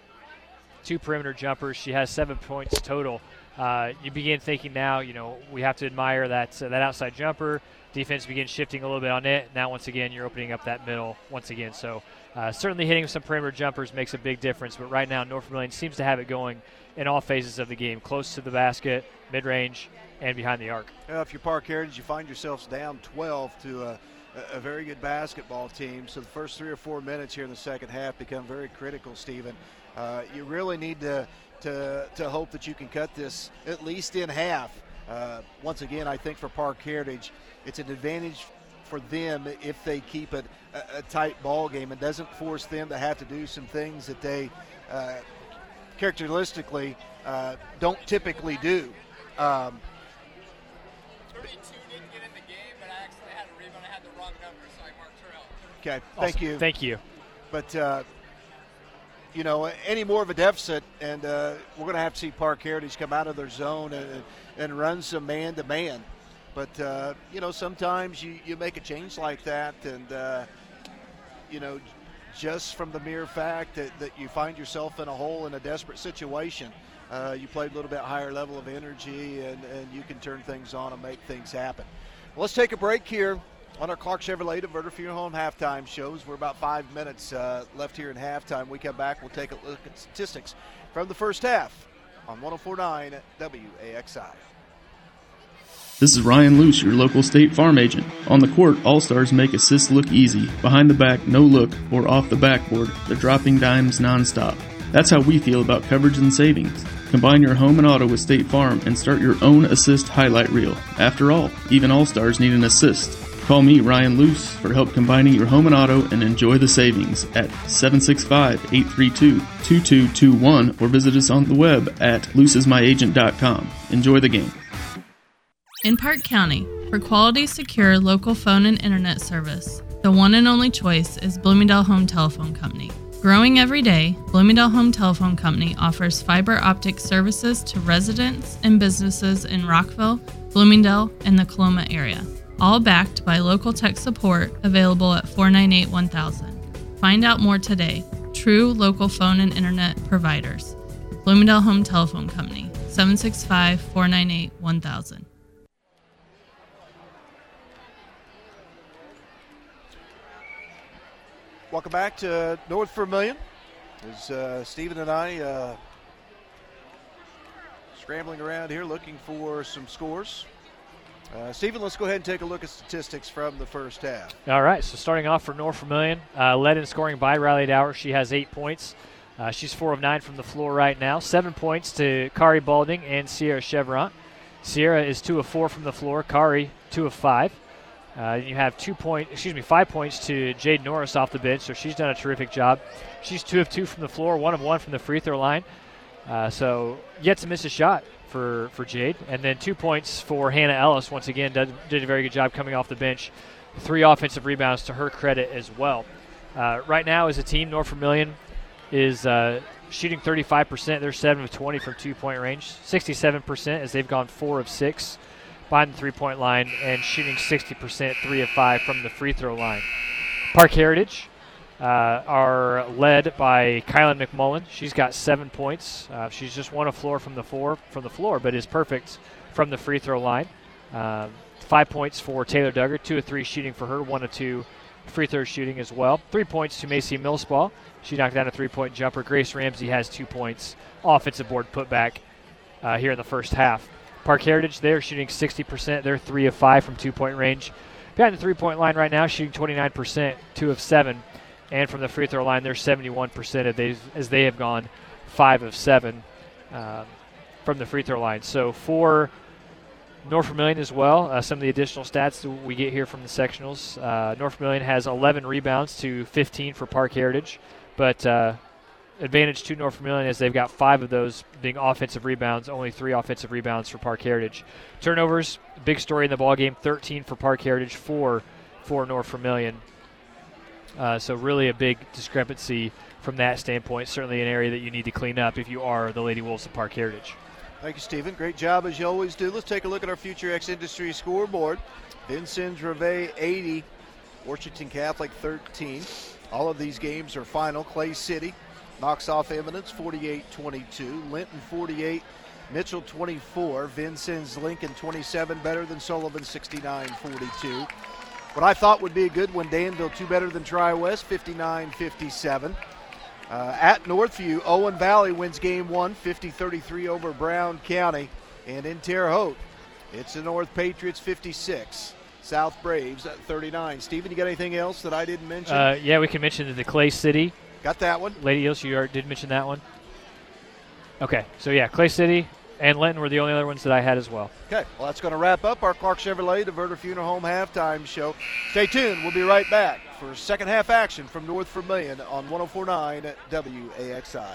two perimeter jumpers. She has seven points total. Uh, you begin thinking now, you know, we have to admire that uh, that outside jumper. Defense begins shifting a little bit on it. Now, once again, you're opening up that middle once again. So uh, certainly hitting some perimeter jumpers makes a big difference. But right now, North Vermilion seems to have it going in all phases of the game, close to the basket, mid-range, and behind the arc. Uh, if you're Park Heritage, you find yourselves down twelve to uh, a very good basketball team. So the first three or four minutes here in the second half become very critical, Stephen. Uh, you really need to, to to hope that you can cut this at least in half. Uh, once again, I think for Park Heritage, it's an advantage for them if they keep it a, a tight ball game and doesn't force them to have to do some things that they uh, characteristically uh, don't typically do. Um, Okay, thank awesome. you. Thank you. But, uh, you know, any more of a deficit, and uh, we're going to have to see Park Heritage come out of their zone and, and run some man-to-man. But, uh, you know, sometimes you, you make a change like that, and, uh, you know, just from the mere fact that, that you find yourself in a hole in a desperate situation, uh, you play a little bit higher level of energy, and, and you can turn things on and make things happen. Well, let's take a break here on our Clark Chevrolet Diverter Funeral Home halftime shows. We're about five minutes uh, left here in halftime. We come back, we'll take a look at statistics from the first half on one oh four point nine W A X I. This is Ryan Luce, your local State Farm agent. On the court, All-Stars make assists look easy. Behind the back, no look, or off the backboard, they're dropping dimes nonstop. That's how we feel about coverage and savings. Combine your home and auto with State Farm and start your own assist highlight reel. After all, even All-Stars need an assist. Call me, Ryan Luce, for help combining your home and auto and enjoy the savings at seven six five, eight three two, two two two one or visit us on the web at luce is my agent dot com. Enjoy the game. In Park County, for quality, secure, local phone and internet service, the one and only choice is Bloomingdale Home Telephone Company. Growing every day, Bloomingdale Home Telephone Company offers fiber optic services to residents and businesses in Rockville, Bloomingdale, and the Coloma area. All backed by local tech support available at four nine eight, one thousand. Find out more today. True local phone and internet providers. Bloomingdale Home Telephone Company, seven six five, four nine eight, one thousand. Welcome back to North Vermilion. As uh, Stephen and I uh, scrambling around here looking for some scores. Uh, Stephen, let's go ahead and take a look at statistics from the first half. All right, so starting off for North Vermilion, uh, led in scoring by Riley Dower. She has eight points. Uh, she's four of nine from the floor right now. Seven points to Kari Balding and Sierra Chevron. Sierra is two of four from the floor. Kari, two of five. Uh, you have two point, excuse me, five points to Jade Norris off the bench, so she's done a terrific job. She's two of two from the floor, one of one from the free throw line. Uh, so yet to miss a shot for, for Jade. And then two points for Hannah Ellis. Once again, did, did a very good job coming off the bench. Three offensive rebounds to her credit as well. Uh, right now, as a team, North Vermilion is uh, shooting thirty-five percent. They're seven of twenty from two-point range. sixty-seven percent as they've gone four of six behind the three-point line, and shooting sixty percent, three of five from the free throw line. Park Heritage uh, are led by Kylan McMullen. She's got seven points. Uh, she's just one of floor from the floor, from the floor, but is perfect from the free throw line. Uh, five points for Taylor Duggar, two of three shooting for her, one of two free throw shooting as well. Three points to Macy Millspaw. She knocked down a three-point jumper. Grace Ramsey has two points. Offensive board putback uh, here in the first half. Park Heritage, they're shooting sixty percent. They're three of five from two-point range. Behind the three-point line right now, shooting twenty-nine percent, two of seven. And from the free throw line, they're seventy-one percent as they, as they have gone five of seven uh, from the free throw line. So for North Vermilion as well, uh, some of the additional stats that we get here from the sectionals. Uh, North Vermilion has eleven rebounds to fifteen for Park Heritage, but uh, advantage to North Vermilion is they've got five of those being offensive rebounds, only three offensive rebounds for Park Heritage. Turnovers, big story in the ballgame, thirteen for Park Heritage, four for North Vermilion. Uh, so really a big discrepancy from that standpoint, certainly an area that you need to clean up if you are the Lady Wolves of Park Heritage. Thank you, Stephen. Great job as you always do. Let's take a look at our Future X Industry scoreboard. Vincennes Reveille eighty, Washington Catholic thirteen. All of these games are final. Clay City knocks off Eminence forty-eight twenty-two. Linton forty-eight, Mitchell twenty-four. Vincennes Lincoln twenty-seven, better than Sullivan sixty-nine forty-two. What I thought would be a good one, Danville two better than Tri-West fifty-nine fifty-seven. Uh, at Northview, Owen Valley wins game one, fifty thirty-three over Brown County. And in Terre Haute, it's the North Patriots fifty-six, South Braves at thirty-nine. Stephen, you got anything else that I didn't mention? Uh, yeah, we can mention the Clay City. Got that one. Lady Eels, you did mention that one. Okay, so yeah, Clay City and Linton were the only other ones that I had as well. Okay, well, that's going to wrap up our Clark Chevrolet Diverter Funeral Home halftime show. Stay tuned. We'll be right back for second half action from North Vermilion on one oh four point nine at W A X I.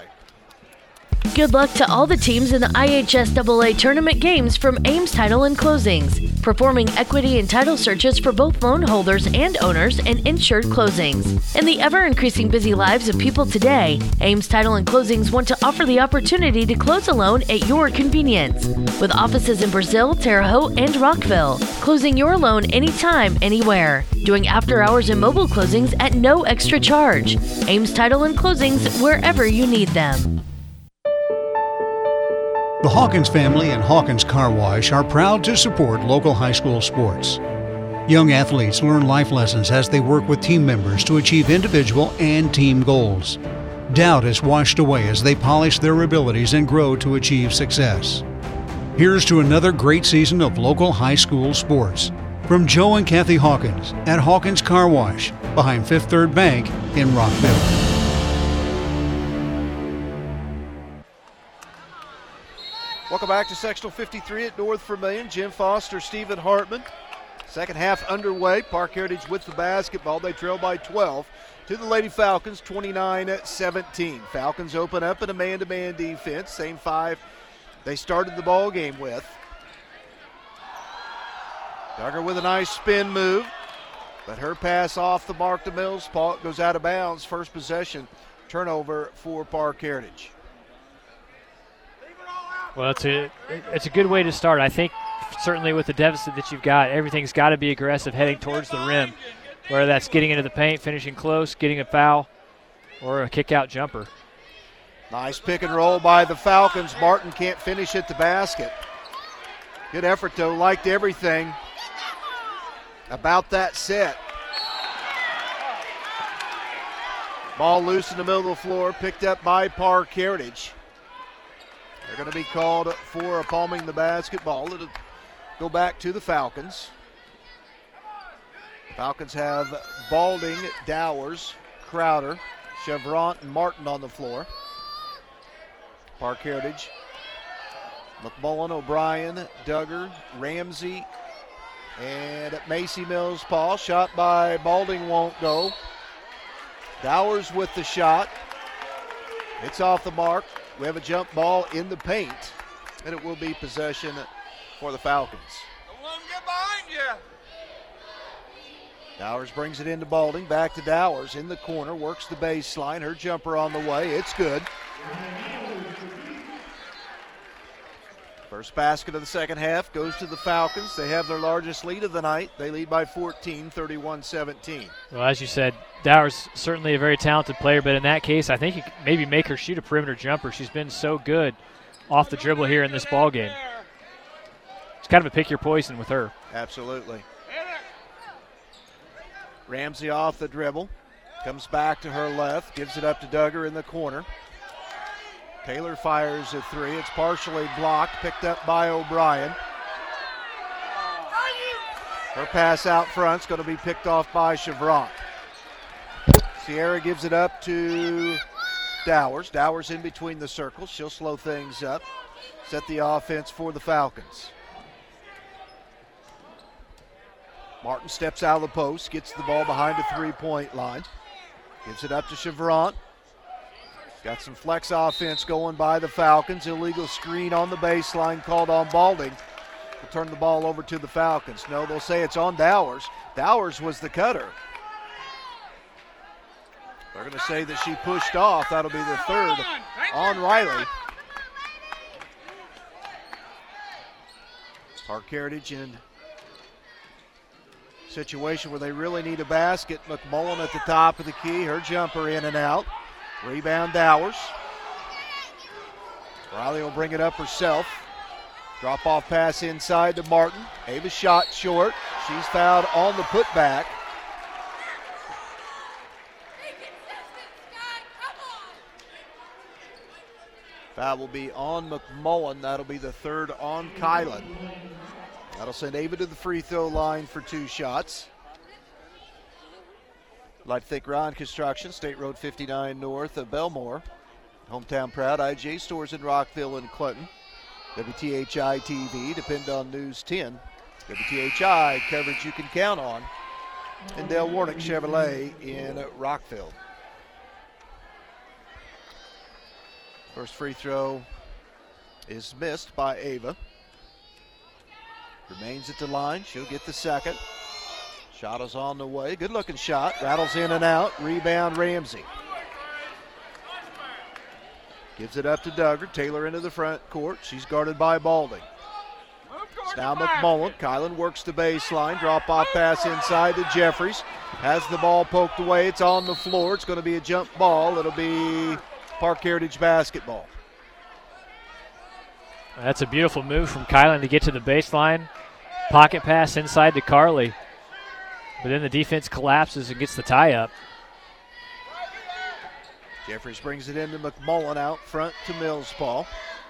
Good luck to all the teams in the I H S A A tournament games from Ames Title and Closings, performing equity and title searches for both loan holders and owners and insured closings. In the ever-increasing busy lives of people today, Ames Title and Closings want to offer the opportunity to close a loan at your convenience. With offices in Brazil, Terre Haute, and Rockville, closing your loan anytime, anywhere. Doing after-hours and mobile closings at no extra charge. Ames Title and Closings, wherever you need them. The Hawkins family and Hawkins Car Wash are proud to support local high school sports. Young athletes learn life lessons as they work with team members to achieve individual and team goals. Doubt is washed away as they polish their abilities and grow to achieve success. Here's to another great season of local high school sports. From Joe and Kathy Hawkins at Hawkins Car Wash behind Fifth Third Bank in Rockville. Welcome back to Sectional fifty-three at North Vermilion. Jim Foster, Stephen Hartman. Second half underway. Park Heritage with the basketball. They trail by twelve to the Lady Falcons, twenty-nine seventeen. Falcons open up in a man-to-man defense. Same five they started the ball game with. Duggar with a nice spin move, but her pass off the mark to Mills. Paul goes out of bounds. First possession, turnover for Park Heritage. Well, it's a it's a good way to start. I think certainly with the deficit that you've got, everything's got to be aggressive heading towards the rim, whether that's getting into the paint, finishing close, getting a foul, or a kick-out jumper. Nice pick and roll by the Falcons. Martin can't finish at the basket. Good effort, though. Liked everything about that set. Ball loose in the middle of the floor, picked up by Park Heritage. They're going to be called for palming the basketball. It'll go back to the Falcons. Falcons have Balding, Dowers, Crowder, Chevron, and Martin on the floor. Park Heritage. McMullen, O'Brien, Duggar, Ramsey, and Macy Mills Paul. Shot by Balding won't go. Dowers with the shot. It's off the mark. We have a jump ball in the paint, and it will be possession for the Falcons. Don't let them get behind you. Dowers brings it into Balding. Back to Dowers in the corner. Works the baseline. Her jumper on the way. It's good. First basket of the second half goes to the Falcons. They have their largest lead of the night. They lead by fourteen, thirty-one seventeen. Well, as you said, Dowers certainly a very talented player, but in that case, I think you could maybe make her shoot a perimeter jumper. She's been so good off the dribble here in this ball game. It's kind of a pick your poison with her. Absolutely. Ramsey off the dribble. Comes back to her left. Gives it up to Duggar in the corner. Taylor fires a three. It's partially blocked. Picked up by O'Brien. Her pass out front is going to be picked off by Chevron. Sierra gives it up to Dowers. Dowers in between the circles. She'll slow things up. Set the offense for the Falcons. Martin steps out of the post. Gets the ball behind the three-point line. Gives it up to Chevron. Got some flex offense going by the Falcons. Illegal screen on the baseline called on Balding. We'll turn the ball over to the Falcons. No, they'll say it's on Dowers. Dowers was the cutter. They're going to say that she pushed off. That'll be the third on Riley. Park Heritage in situation where they really need a basket. McMullen at the top of the key. Her jumper in and out. Rebound Dowers. Riley will bring it up herself. Drop off pass inside to Martin. Ava shot short. She's fouled on the putback. Foul will be on McMullen. That'll be the third on Kylan. That'll send Ava to the free throw line for two shots. I'd like to thank Ron Construction, State Road fifty-nine north of Belmore. Hometown proud, I J stores in Rockville and Clinton. W T H I T V, depend on News ten. W T H I, coverage you can count on. And Dale Warnick Chevrolet in Rockville. First free throw is missed by Ava. Remains at the line. She'll get the second. Shot is on the way. Good looking shot. Rattles in and out. Rebound Ramsey. Gives it up to Duggar. Taylor into the front court. She's guarded by Balding. It's now McMullen. Kylan works the baseline. Drop off pass inside to Jeffries. Has the ball poked away. It's on the floor. It's going to be a jump ball. It'll be Park Heritage basketball. That's a beautiful move from Kylan to get to the baseline. Pocket pass inside to Carly. But then the defense collapses and gets the tie up. Jeffries brings it into McMullen out front to Mills Paul.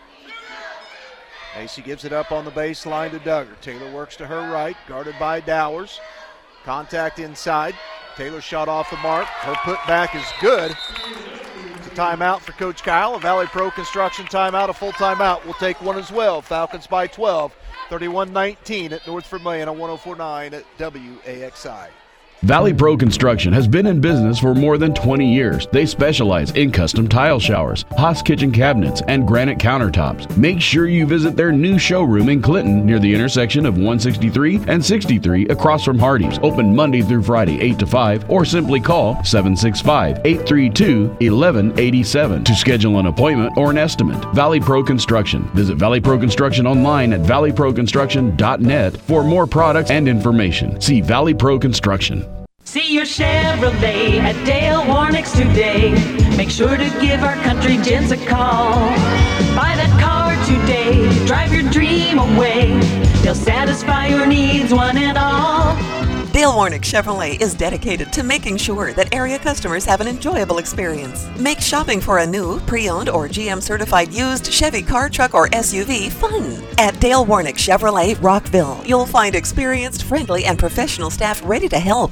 Macy gives it up on the baseline to Duggar. Taylor works to her right, guarded by Dowers. Contact inside. Taylor shot off the mark. Her putback is good. It's a timeout for Coach Kyle. A Valley Pro Construction timeout, a full timeout. We'll take one as well. Falcons by twelve, thirty-one nineteen at North Vermillion on one oh four point nine at W A X I. Valley Pro Construction has been in business for more than twenty years. They specialize in custom tile showers, Haas kitchen cabinets, and granite countertops. Make sure you visit their new showroom in Clinton near the intersection of one sixty-three and sixty-three across from Hardee's. Open Monday through Friday eight to five or simply call seven six five, eight three two, one one eight seven to schedule an appointment or an estimate. Valley Pro Construction. Visit Valley Pro Construction online at valley pro construction dot net for more products and information. See Valley Pro Construction. See your Chevrolet at Dale Warnick's today. Make sure to give our country gents a call. Buy that car today, drive your dream away. They'll satisfy your needs one and all. Dale Warnick Chevrolet is dedicated to making sure that area customers have an enjoyable experience. Make shopping for a new, pre-owned, or G M-certified used Chevy car, truck, or S U V fun. At Dale Warnick Chevrolet Rockville, you'll find experienced, friendly, and professional staff ready to help.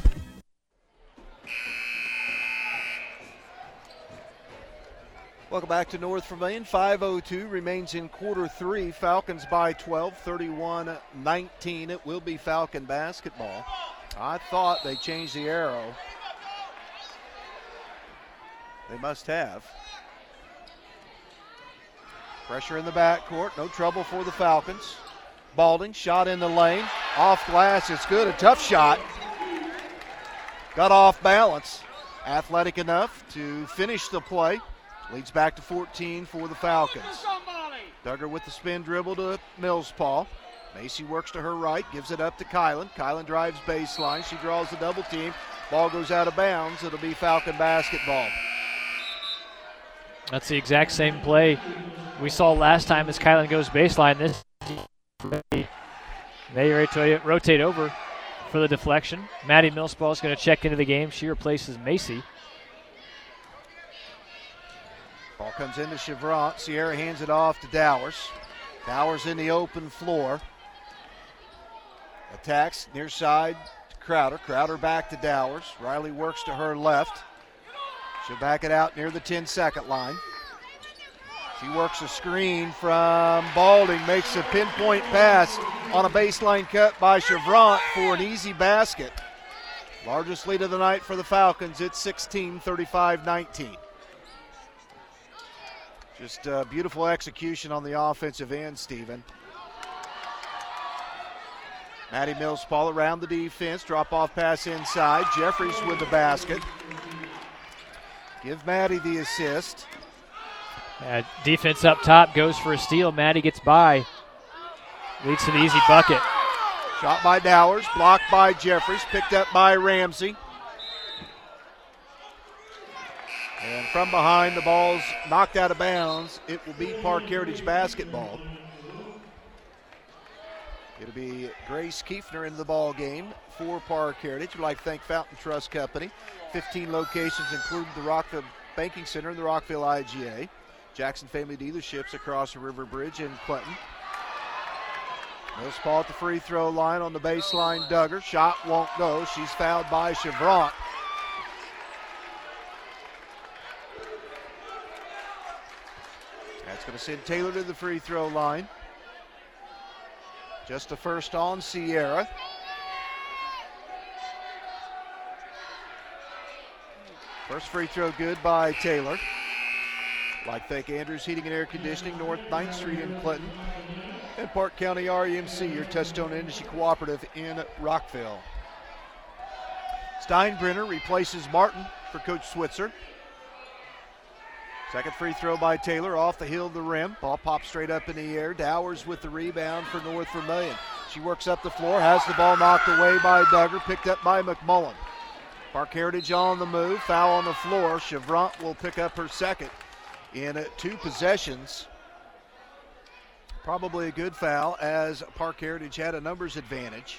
Welcome back to North Vermillion. five oh two remains in quarter three. Falcons by twelve, thirty-one nineteen. It will be Falcon basketball. I thought they changed the arrow. They must have. Pressure in the backcourt. No trouble for the Falcons. Balding, shot in the lane. Off glass, it's good. A tough shot. Got off balance. Athletic enough to finish the play. Leads back to fourteen for the Falcons. Duggar with the spin dribble to Millspaw. Macy works to her right, gives it up to Kylan. Kylan drives baseline. She draws the double team. Ball goes out of bounds. It'll be Falcon basketball. That's the exact same play we saw last time as Kylan goes baseline. This they rotate, rotate over for the deflection. Maddie Millspaw is going to check into the game. She replaces Macy. Ball comes into Chevrant. Sierra hands it off to Dowers. Dowers in the open floor. Attacks near side to Crowder. Crowder back to Dowers. Riley works to her left. She'll back it out near the ten-second line. She works a screen from Balding. Makes a pinpoint pass on a baseline cut by Chevrant for an easy basket. Largest lead of the night for the Falcons. It's sixteen thirty-five nineteen. Just uh, beautiful execution on the offensive end, Stephen. Maddie Millspaw around the defense. Drop-off pass inside. Jeffries with the basket. Give Maddie the assist. Uh, defense up top goes for a steal. Maddie gets by. Leads to the easy bucket. Shot by Dowers. Blocked by Jeffries. Picked up by Ramsey. And from behind, the ball's knocked out of bounds. It will be Park Heritage basketball. It'll be Grace Kiefner into the ball game for Park Heritage. We'd like to thank Fountain Trust Company. fifteen locations, including the Rockville Banking Center and the Rockville I G A. Jackson Family Dealerships across the River Bridge in Clinton. Millspaw at the free throw line on the baseline. Duggar. Shot won't go. She's fouled by Chevrant. That's going to send Taylor to the free throw line. Just the first on Sierra. First free throw good by Taylor. Like to thank Andrews Heating and Air Conditioning, North ninth Street in Clinton, and Park County R E M C, your Touchstone Industry Cooperative in Rockville. Steinbrenner replaces Martin for Coach Switzer. Second free throw by Taylor off the heel of the rim. Ball pops straight up in the air. Dowers with the rebound for North Vermillion. She works up the floor, has the ball knocked away by Duggar, picked up by McMullen. Park Heritage on the move, foul on the floor. Chevrant will pick up her second in two possessions. Probably a good foul as Park Heritage had a numbers advantage.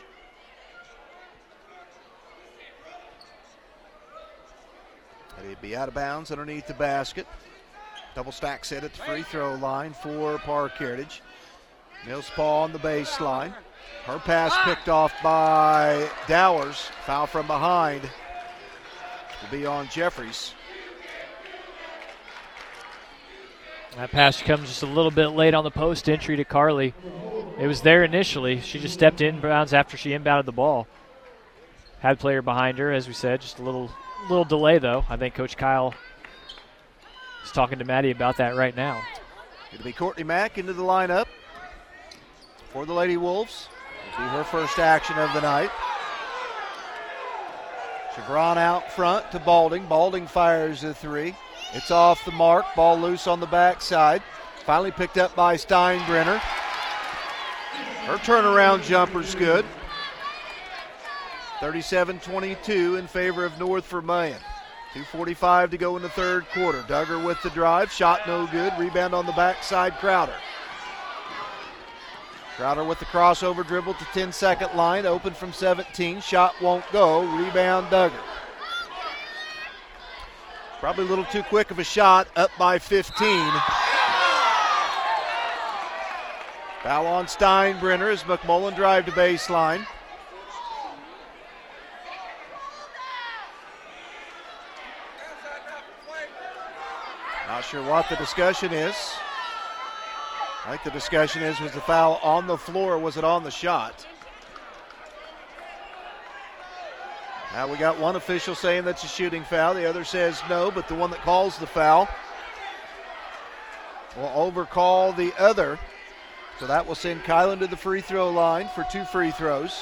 And it'd be out of bounds underneath the basket. Double stack set at the free throw line for Park Heritage. Millspaw on the baseline. Her pass picked off by Dowers. Foul from behind to be on Jeffries. That pass comes just a little bit late on the post entry to Carly. It was there initially. She just stepped in bounds after she inbounded the ball. Had player behind her, as we said, just a little little delay though. I think Coach Kyle is talking to Maddie about that right now. It'll be Courtney Mack into the lineup for the Lady Wolves. It'll be her first action of the night. Chevrant out front to Balding. Balding fires a three. It's off the mark. Ball loose on the backside. Finally picked up by Steinbrenner. Her turnaround jumper's good. thirty-seven twenty-two in favor of North Vermillion. two forty-five to go in the third quarter. Duggar with the drive. Shot no good. Rebound on the backside. Crowder. Crowder with the crossover dribble to ten-second line, open from seventeen. Shot won't go. Rebound, Duggar. Probably a little too quick of a shot, up by fifteen. Foul on Steinbrenner as McMullen drive to baseline. Not sure what the discussion is. I think the discussion is, was the foul on the floor or was it on the shot? Now we got one official saying that's a shooting foul. The other says no, but the one that calls the foul will overcall the other. So that will send Kylan to the free throw line for two free throws.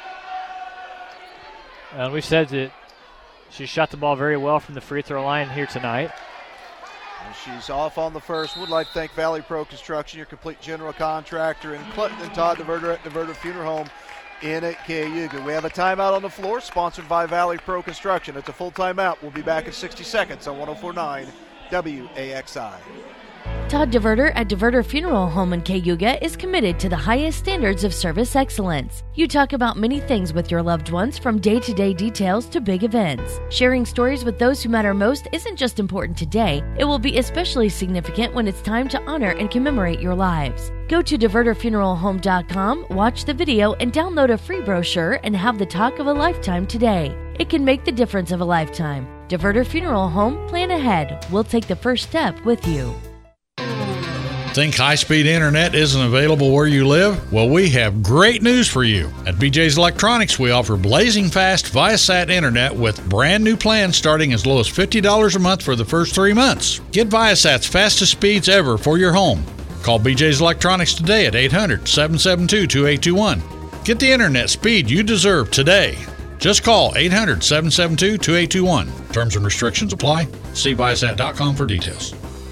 And we said that she shot the ball very well from the free throw line here tonight. And she's off on the first. Would like to thank Valley Pro Construction, your complete general contractor in Clinton, and Todd DeVerter at DeVerter Funeral Home in at Cayuga. We have a timeout on the floor, sponsored by Valley Pro Construction. It's a full timeout. We'll be back in sixty seconds on one oh four point nine W A X I. Todd DeVerter at DeVerter Funeral Home in Cayuga is committed to the highest standards of service excellence. You talk about many things with your loved ones, from day-to-day details to big events. Sharing stories with those who matter most isn't just important today, it will be especially significant when it's time to honor and commemorate your lives. Go to diverter funeral home dot com, watch the video, and download a free brochure and have the talk of a lifetime today. It can make the difference of a lifetime. DeVerter Funeral Home, plan ahead. We'll take the first step with you. Think high-speed internet isn't available where you live? Well, we have great news for you. At B J's Electronics, we offer blazing fast Viasat internet with brand new plans starting as low as fifty dollars a month for the first three months. Get Viasat's fastest speeds ever for your home. Call B J's Electronics today at eight hundred, seven seven two, two eight two one. Get the internet speed you deserve today. Just call eight hundred, seven seven two, two eight two one. Terms and restrictions apply. See Viasat dot com for details.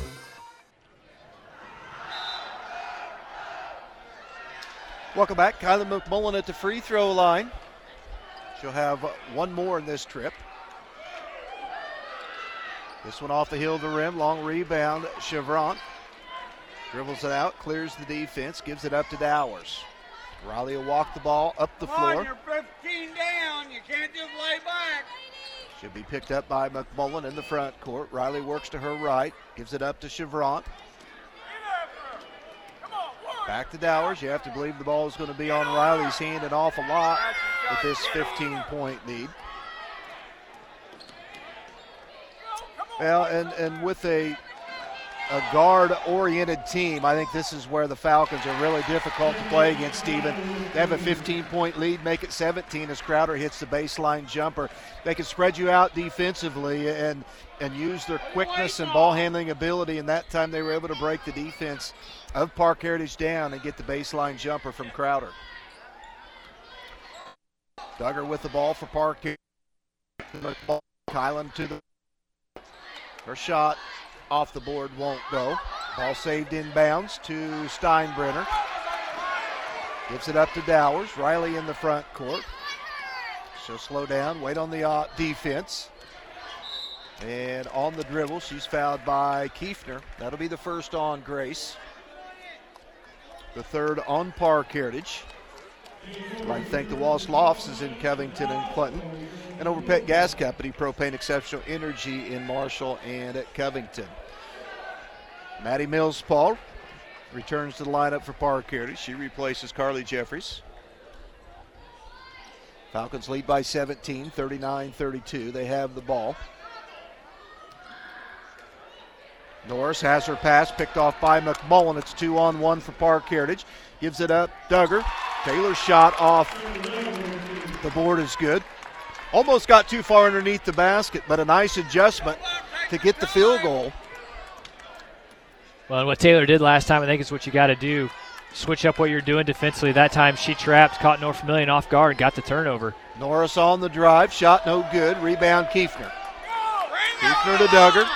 Welcome back. Kylan McMullen at the free throw line. She'll have one more in this trip. This one off the heel of the rim. Long rebound. Chevron dribbles it out, clears the defense, gives it up to Dowers. Riley will walk the ball up the Come floor. on, you're fifteen down. You can't just lay back. Should be picked up by McMullen in the front court. Riley works to her right, gives it up to Chevron. Back to Dowers. You have to believe the ball is going to be on Riley's hand an awful lot with this fifteen-point lead. Well, and, and with a, a guard-oriented team, I think this is where the Falcons are really difficult to play against, Stephen. They have a fifteen-point lead, make it seventeen as Crowder hits the baseline jumper. They can spread you out defensively and, and use their quickness and ball-handling ability, and that time they were able to break the defense of Park Heritage down and get the baseline jumper from Crowder. Duggar with the ball for Park Heritage. Kylan to the her shot off the board won't go. Ball saved inbounds to Steinbrenner. Gives it up to Dowers. Riley in the front court. She'll slow down, wait on the uh, defense. And on the dribble, she's fouled by Kiefner. That'll be the first on Grace. The third on Park Heritage. I'd like to thank the Walsh Law Offices in Covington and Clinton, and Overpet Gas Company, Propane Exceptional Energy in Marshall and at Covington. Maddie Mills-Paul returns to the lineup for Park Heritage. She replaces Carly Jeffries. Falcons lead by seventeen, thirty-nine thirty-two. They have the ball. Norris has her pass picked off by McMullen. It's two on one for Park Heritage. Gives it up, Duggar. Taylor's shot off the board is good. Almost got too far underneath the basket, but a nice adjustment to get the field goal. Well, and what Taylor did last time, I think, is what you got to do. Switch up what you're doing defensively. That time she trapped, caught North-Vermillion off guard, and got the turnover. Norris on the drive, shot no good. Rebound Kiefner. Kiefner to Duggar.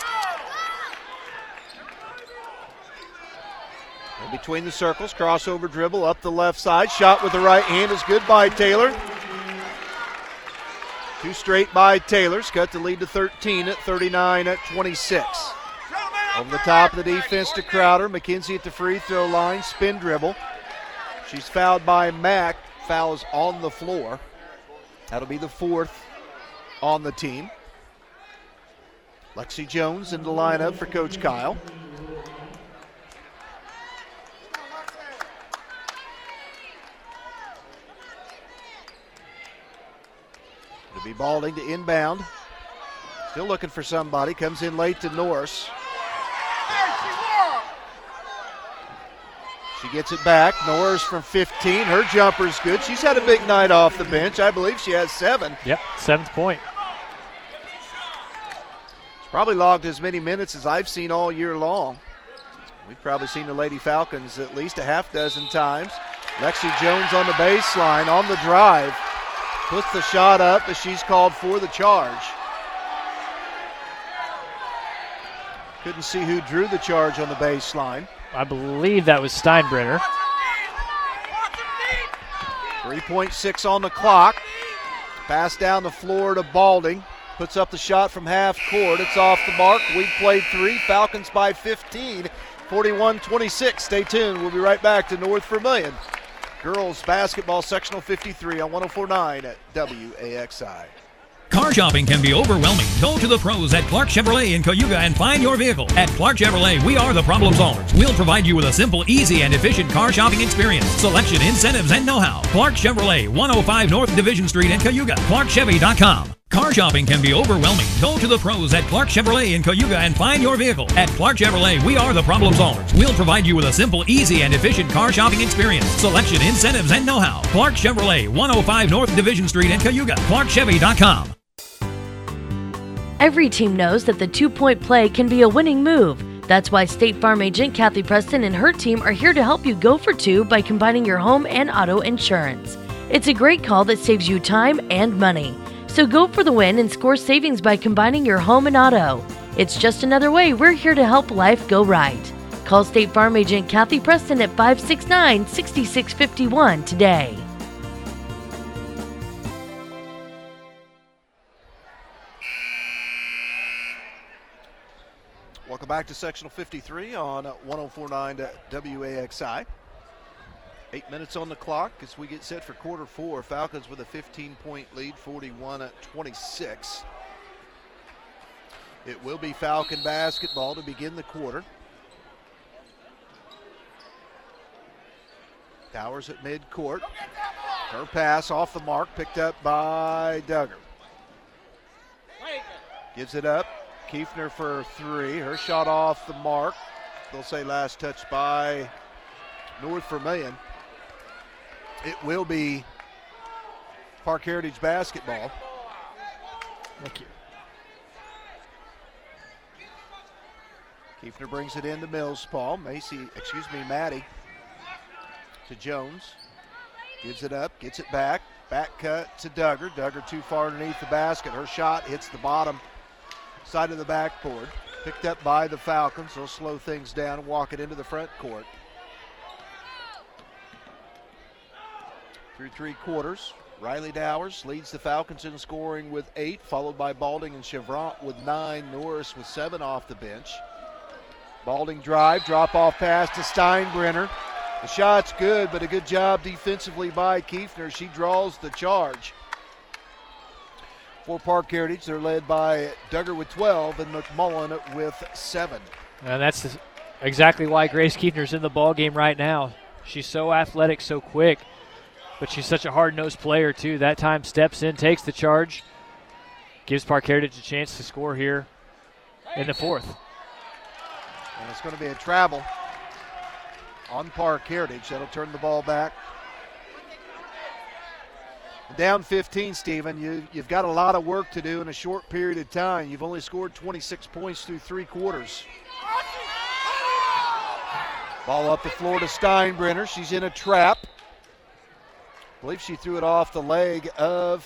In between the circles, crossover dribble up the left side. Shot with the right hand is good by Taylor. Two straight by Taylor's cut the lead to thirteen at thirty-nine at twenty-six. Over the top of the defense to Crowder. McKenzie at the free throw line. Spin dribble. She's fouled by Mack. Foul is on the floor. That'll be the fourth on the team. Lexi Jones in the lineup for Coach Kyle. It'll be Balding to inbound. Still looking for somebody. Comes in late to Norris. She gets it back. Norris from fifteen. Her jumper's good. She's had a big night off the bench. I believe she has seven. Yep, seventh point. She's probably logged as many minutes as I've seen all year long. We've probably seen the Lady Falcons at least a half dozen times. Lexi Jones on the baseline, on the drive. Puts the shot up as she's called for the charge. Couldn't see who drew the charge on the baseline. I believe that was Steinbrenner. three point six on the clock. Pass down the floor to Balding. Puts up the shot from half court. It's off the mark. We've played three. Falcons by fifteen. forty-one twenty-six. Stay tuned. We'll be right back to North Vermillion. Girls basketball sectional fifty-three on one oh four point nine at W A X I. Car shopping can be overwhelming. Go to the pros at Clark Chevrolet in Cayuga and find your vehicle. At Clark Chevrolet, we are the problem solvers. We'll provide you with a simple, easy, and efficient car shopping experience. Selection, incentives, and know-how. Clark Chevrolet, one oh five North Division Street in Cayuga. Clark Chevy dot com. Car shopping can be overwhelming. Go to the pros at Clark Chevrolet in Cayuga and find your vehicle. At Clark Chevrolet, we are the problem solvers. We'll provide you with a simple, easy, and efficient car shopping experience. Selection, incentives, and know-how. Clark Chevrolet, one oh five North Division Street in Cayuga. Clark Chevy dot com. Every team knows that the two-point play can be a winning move. That's why State Farm agent Kathy Preston and her team are here to help you go for two by combining your home and auto insurance. It's a great call that saves you time and money. So go for the win and score savings by combining your home and auto. It's just another way we're here to help life go right. Call State Farm agent Kathy Preston at five six nine, six six five one today. Welcome back to Sectional fifty-three on one oh four point nine W A X I. Eight minutes on the clock as we get set for quarter four. Falcons with a fifteen-point lead, forty-one twenty-six. It will be Falcon basketball to begin the quarter. Towers at midcourt. Her pass off the mark, picked up by Duggar. Gives it up. Kiefner for three. Her shot off the mark. They'll say last touch by North Vermillion. It will be Park Heritage basketball. Thank you. Kiefner brings it into Mills Paul. Macy, excuse me, Maddie to Jones. Gives it up, gets it back. Back cut to Duggar. Duggar too far underneath the basket. Her shot hits the bottom side of the backboard. Picked up by the Falcons. They'll slow things down and walk it into the front court. Through three quarters, Riley Dowers leads the Falcons in scoring with eight, followed by Balding and Chevrant with nine. Norris with seven off the bench. Balding drive, drop-off pass to Steinbrenner. The shot's good, but a good job defensively by Kiefner. She draws the charge. For Park Heritage, they're led by Duggar with twelve and McMullen with seven. And that's exactly why Grace Kiefner's in the ball game right now. She's so athletic, so quick, but she's such a hard-nosed player, too. That time steps in, takes the charge, gives Park Heritage a chance to score here in the fourth. And it's going to be a travel on Park Heritage. That'll turn the ball back. Down fifteen, Stephen. You, you've got a lot of work to do in a short period of time. You've only scored twenty-six points through three quarters. Ball up the floor to Steinbrenner. She's in a trap. I believe she threw it off the leg of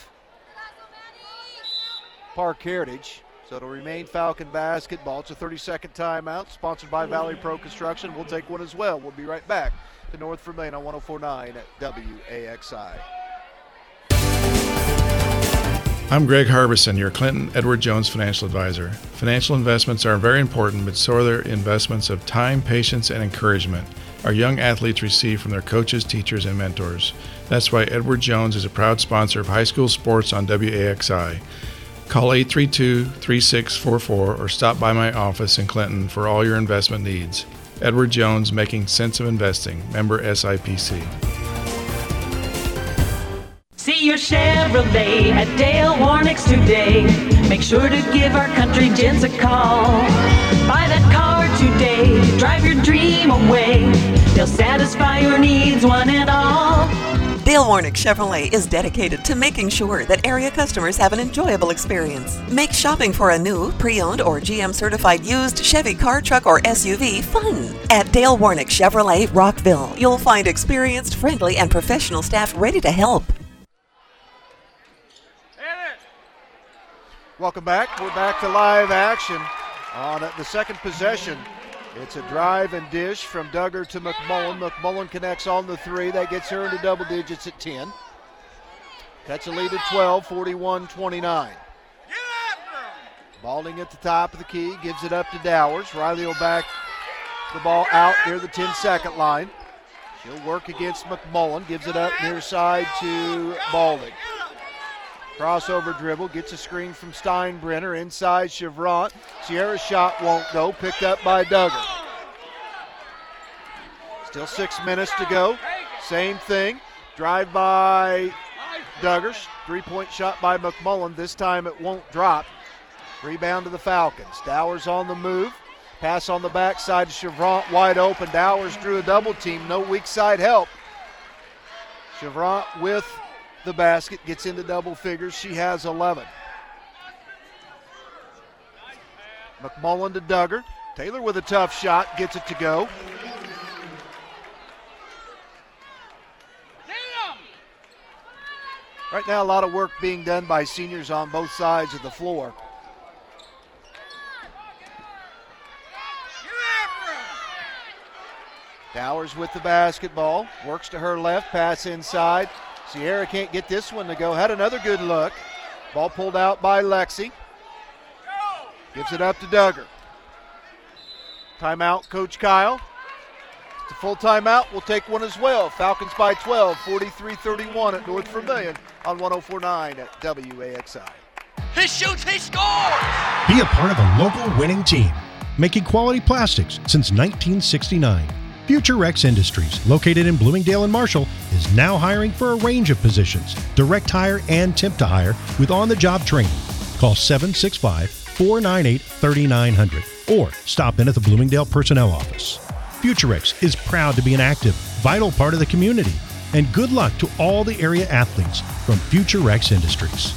Park Heritage. So it'll remain Falcon basketball. It's a thirty-second timeout, sponsored by Valley Pro Construction. We'll take one as well. We'll be right back to North Vermillion on one oh four point nine at W A X I. I'm Greg Harbison, your Clinton Edward Jones financial advisor. Financial investments are very important, but so are their investments of time, patience, and encouragement. our young athletes receive from their coaches, teachers, and mentors. That's why Edward Jones is a proud sponsor of high school sports on W A X I. Call eight three two, three six four four or stop by my office in Clinton for all your investment needs. Edward Jones, making sense of investing. Member S I P C. See your Chevrolet at Dale Warnick's today. Make sure to give our country gents a call. Buy that car today, drive your dream away. They'll satisfy your needs, one and all. Dale Warnick Chevrolet is dedicated to making sure that area customers have an enjoyable experience. Make shopping for a new, pre-owned, or G M certified used Chevy car, truck, or S U V fun. At Dale Warnick Chevrolet Rockville, you'll find experienced, friendly, and professional staff ready to help. Welcome back. We're back to live action on the second possession. It's a drive and dish from Duggar to McMullen. McMullen connects on the three. That gets her into double digits at ten. That's a lead at twelve, forty-one twenty-nine. Balding at the top of the key, gives it up to Dowers. Riley will back the ball out near the ten-second line. She'll work against McMullen, gives it up near side to Balding. Crossover dribble, gets a screen from Steinbrenner, inside Chevrant. Sierra's shot won't go, picked up by Duggar. Still six minutes to go. Same thing, drive by Duggar. Three-point shot by McMullen. This time it won't drop. Rebound to the Falcons. Dowers on the move. Pass on the backside to Chevrant, wide open. Dowers drew a double team, no weak side help. Chevrant with the basket, gets into double figures. She has eleven. McMullen to Duggar. Taylor with a tough shot, gets it to go. Right now, a lot of work being done by seniors on both sides of the floor. Dowers with the basketball, works to her left, pass inside. Sierra can't get this one to go. Had another good look. Ball pulled out by Lexi. Gives it up to Duggar. Timeout, Coach Kyle. It's a full timeout. We'll take one as well. Falcons by twelve, forty-three thirty-one at North Vermillion on one oh four point nine at W A X I. He shoots, he scores! Be a part of a local winning team, making quality plastics since nineteen sixty-nine. Future Rex Industries, located in Bloomingdale and Marshall, is now hiring for a range of positions, direct hire and temp to hire with on-the-job training. Call seven six five, four nine eight, three nine zero zero or stop in at the Bloomingdale Personnel Office. Future Rex is proud to be an active, vital part of the community, and good luck to all the area athletes from Future Rex Industries.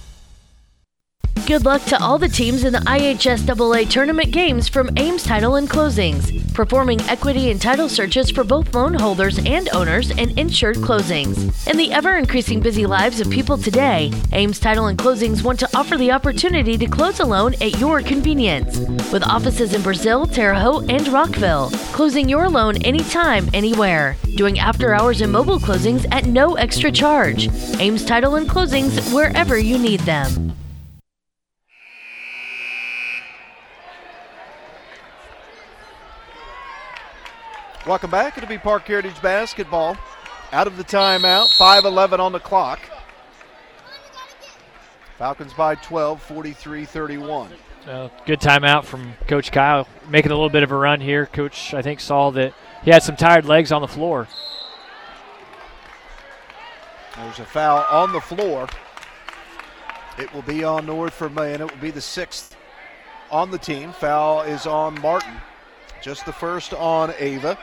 Good luck to all the teams in the I H S A A tournament games from Ames Title and Closings, performing equity and title searches for both loan holders and owners and insured closings. In the ever-increasing busy lives of people today, Ames Title and Closings want to offer the opportunity to close a loan at your convenience. With offices in Brazil, Terre Haute, and Rockville, closing your loan anytime, anywhere. Doing after-hours and mobile closings at no extra charge. Ames Title and Closings, wherever you need them. Welcome back. It'll be Park Heritage basketball. Out of the timeout, five eleven on the clock. Falcons by twelve, forty-three thirty-one. Uh, good timeout from Coach Kyle, making a little bit of a run here. Coach, I think, saw that he had some tired legs on the floor. There's a foul on the floor. It will be on North Vermillion. It will be the sixth on the team. Foul is on Martin. Just the first on Ava.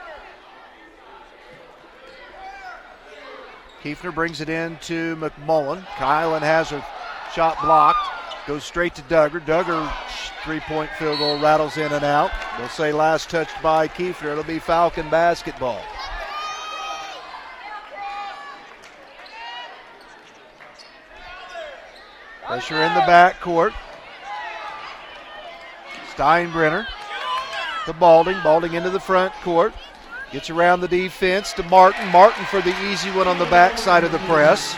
Kiefner brings it in to McMullen. Kylan has her shot blocked. Goes straight to Duggar. Duggar three-point field goal rattles in and out. We'll say last touched by Kiefner. It'll be Falcon basketball. Pressure in the backcourt. Steinbrenner to Balding. Balding into the front court. Gets around the defense to Martin. Martin for the easy one on the backside of the press.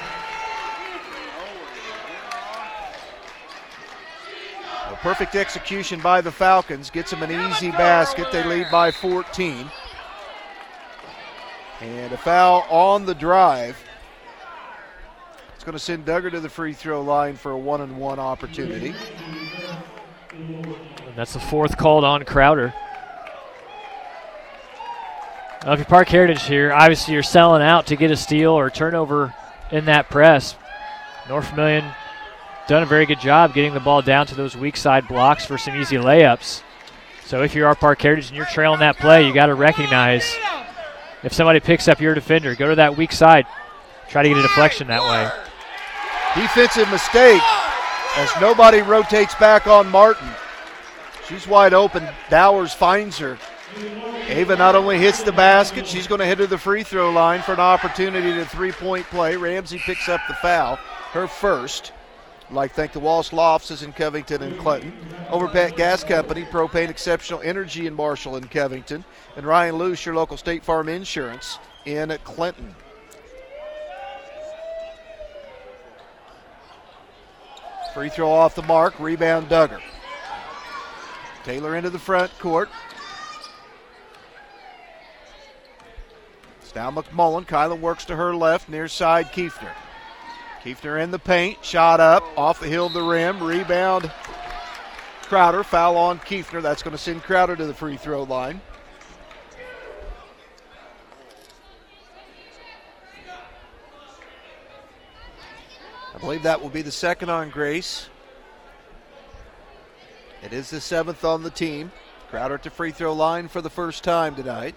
A perfect execution by the Falcons. Gets them an easy basket. They lead by fourteen. And a foul on the drive. It's going to send Duggar to the free throw line for a one-and-one opportunity. And that's the fourth called on Crowder. Now, if you Park Heritage here, obviously you're selling out to get a steal or turnover in that press. North Vermilion done a very good job getting the ball down to those weak side blocks for some easy layups. So if you are Park Heritage and you're trailing that play, you got to recognize if somebody picks up your defender, go to that weak side, try to get a deflection that way. Defensive mistake as nobody rotates back on Martin. She's wide open. Dowers finds her. Ava not only hits the basket, she's going to head to the free throw line for an opportunity to three-point play. Ramsey picks up the foul, her first. I'd like to thank the Walsh Law Offices in Covington and Clinton, Overpet Gas Company, Propane Exceptional Energy in Marshall and Covington, and Ryan Luce, your local State Farm Insurance in Clinton. Free throw off the mark, rebound Duggar. Taylor into the front court. It's now McMullen. Kyla works to her left, near side Kiefner. Kiefner in the paint, shot up, off the hill of the rim, rebound Crowder, foul on Kiefner. That's going to send Crowder to the free throw line. I believe that will be the second on Grace. It is the seventh on the team. Crowder at the free throw line for the first time tonight.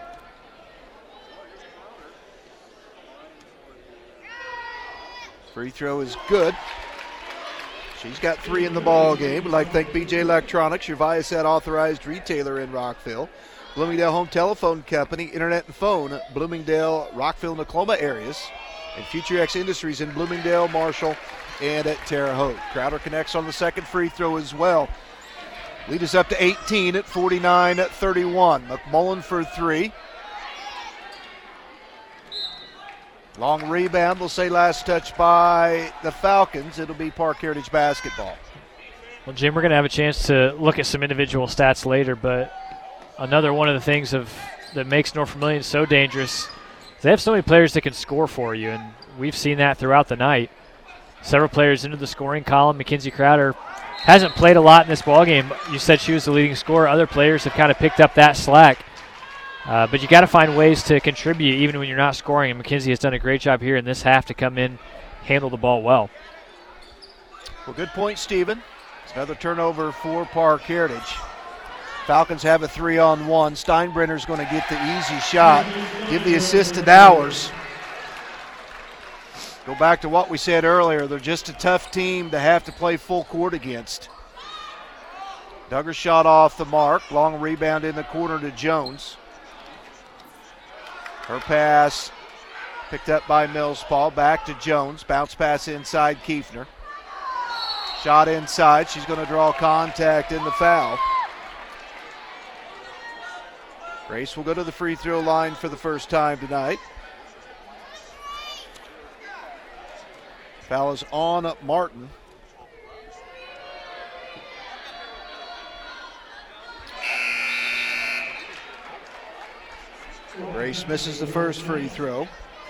Free throw is good. She's got three in the ball game. We'd like to thank B J Electronics, your Viasat authorized retailer in Rockville. Bloomingdale Home Telephone Company, internet and phone, Bloomingdale, Rockville, and Oklahoma areas. And Future X Industries in Bloomingdale, Marshall, and at Terre Haute. Crowder connects on the second free throw as well. Lead is up to eighteen at forty-nine thirty-one. McMullen for three. Long rebound, we'll say last touch by the Falcons. It'll be Park Heritage basketball. Well, Jim, we're going to have a chance to look at some individual stats later, but another one of the things of that makes North Vermilion so dangerous is they have so many players that can score for you, and we've seen that throughout the night. Several players into the scoring column. Mackenzie Crowder hasn't played a lot in this ballgame. You said she was the leading scorer. Other players have kind of picked up that slack. Uh, but you got to find ways to contribute even when you're not scoring, and Mackenzie has done a great job here in this half to come in, handle the ball well. Well, good point, Stephen. It's another turnover for Park Heritage. Falcons have a three-on-one. Steinbrenner's going to get the easy shot, give the assist to Dowers. Go back to what we said earlier. They're just a tough team to have to play full court against. Duggar shot off the mark. Long rebound in the corner to Jones. Her pass picked up by Millspaw. Back to Jones. Bounce pass inside Kiefner. Shot inside. She's going to draw contact in the foul. Grace will go to the free throw line for the first time tonight. Foul is on Martin. Grace misses the first free throw.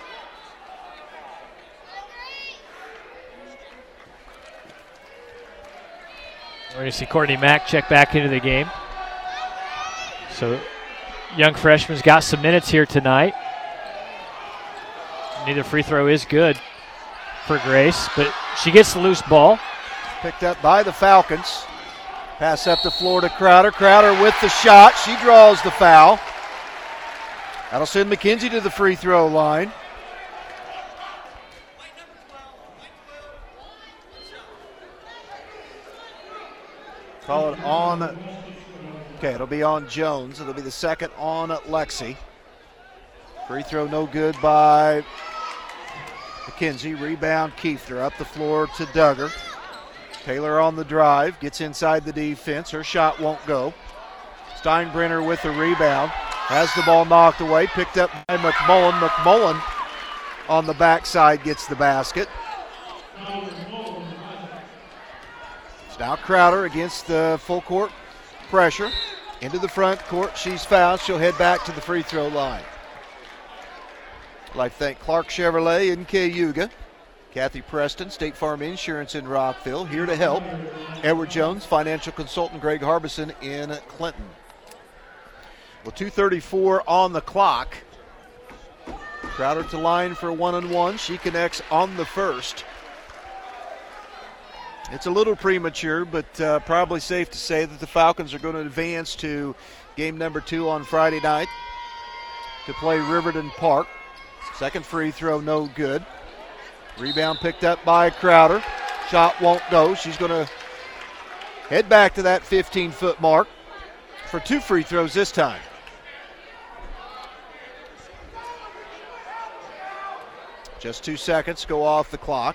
We're going to see Courtney Mack check back into the game. So, young freshman's got some minutes here tonight. Neither free throw is good for Grace, but she gets the loose ball. Picked up by the Falcons. Pass up the floor to Crowder. Crowder with the shot. She draws the foul. That'll send McKenzie to the free throw line. Call it on. Okay, it'll be on Jones. It'll be the second on Lexi. Free throw no good by McKenzie. Rebound Kiefner up the floor to Duggar. Taylor on the drive. Gets inside the defense. Her shot won't go. Steinbrenner with the rebound. Has the ball knocked away, picked up by McMullen. McMullen on the backside gets the basket. It's now Crowder against the full court pressure. Into the front court, she's fouled. She'll head back to the free throw line. I'd like to thank Clark Chevrolet in Cayuga, Kathy Preston, State Farm Insurance in Rockville, here to help. Edward Jones, financial consultant Greg Harbison in Clinton. Well, two thirty-four on the clock. Crowder to line for one and one. She connects on the first. It's a little premature, but uh, probably safe to say that the Falcons are going to advance to game number two on Friday night to play Riverton Park. Second free throw, no good. Rebound picked up by Crowder. Shot won't go. She's going to head back to that fifteen-foot mark for two free throws this time. Just two seconds go off the clock.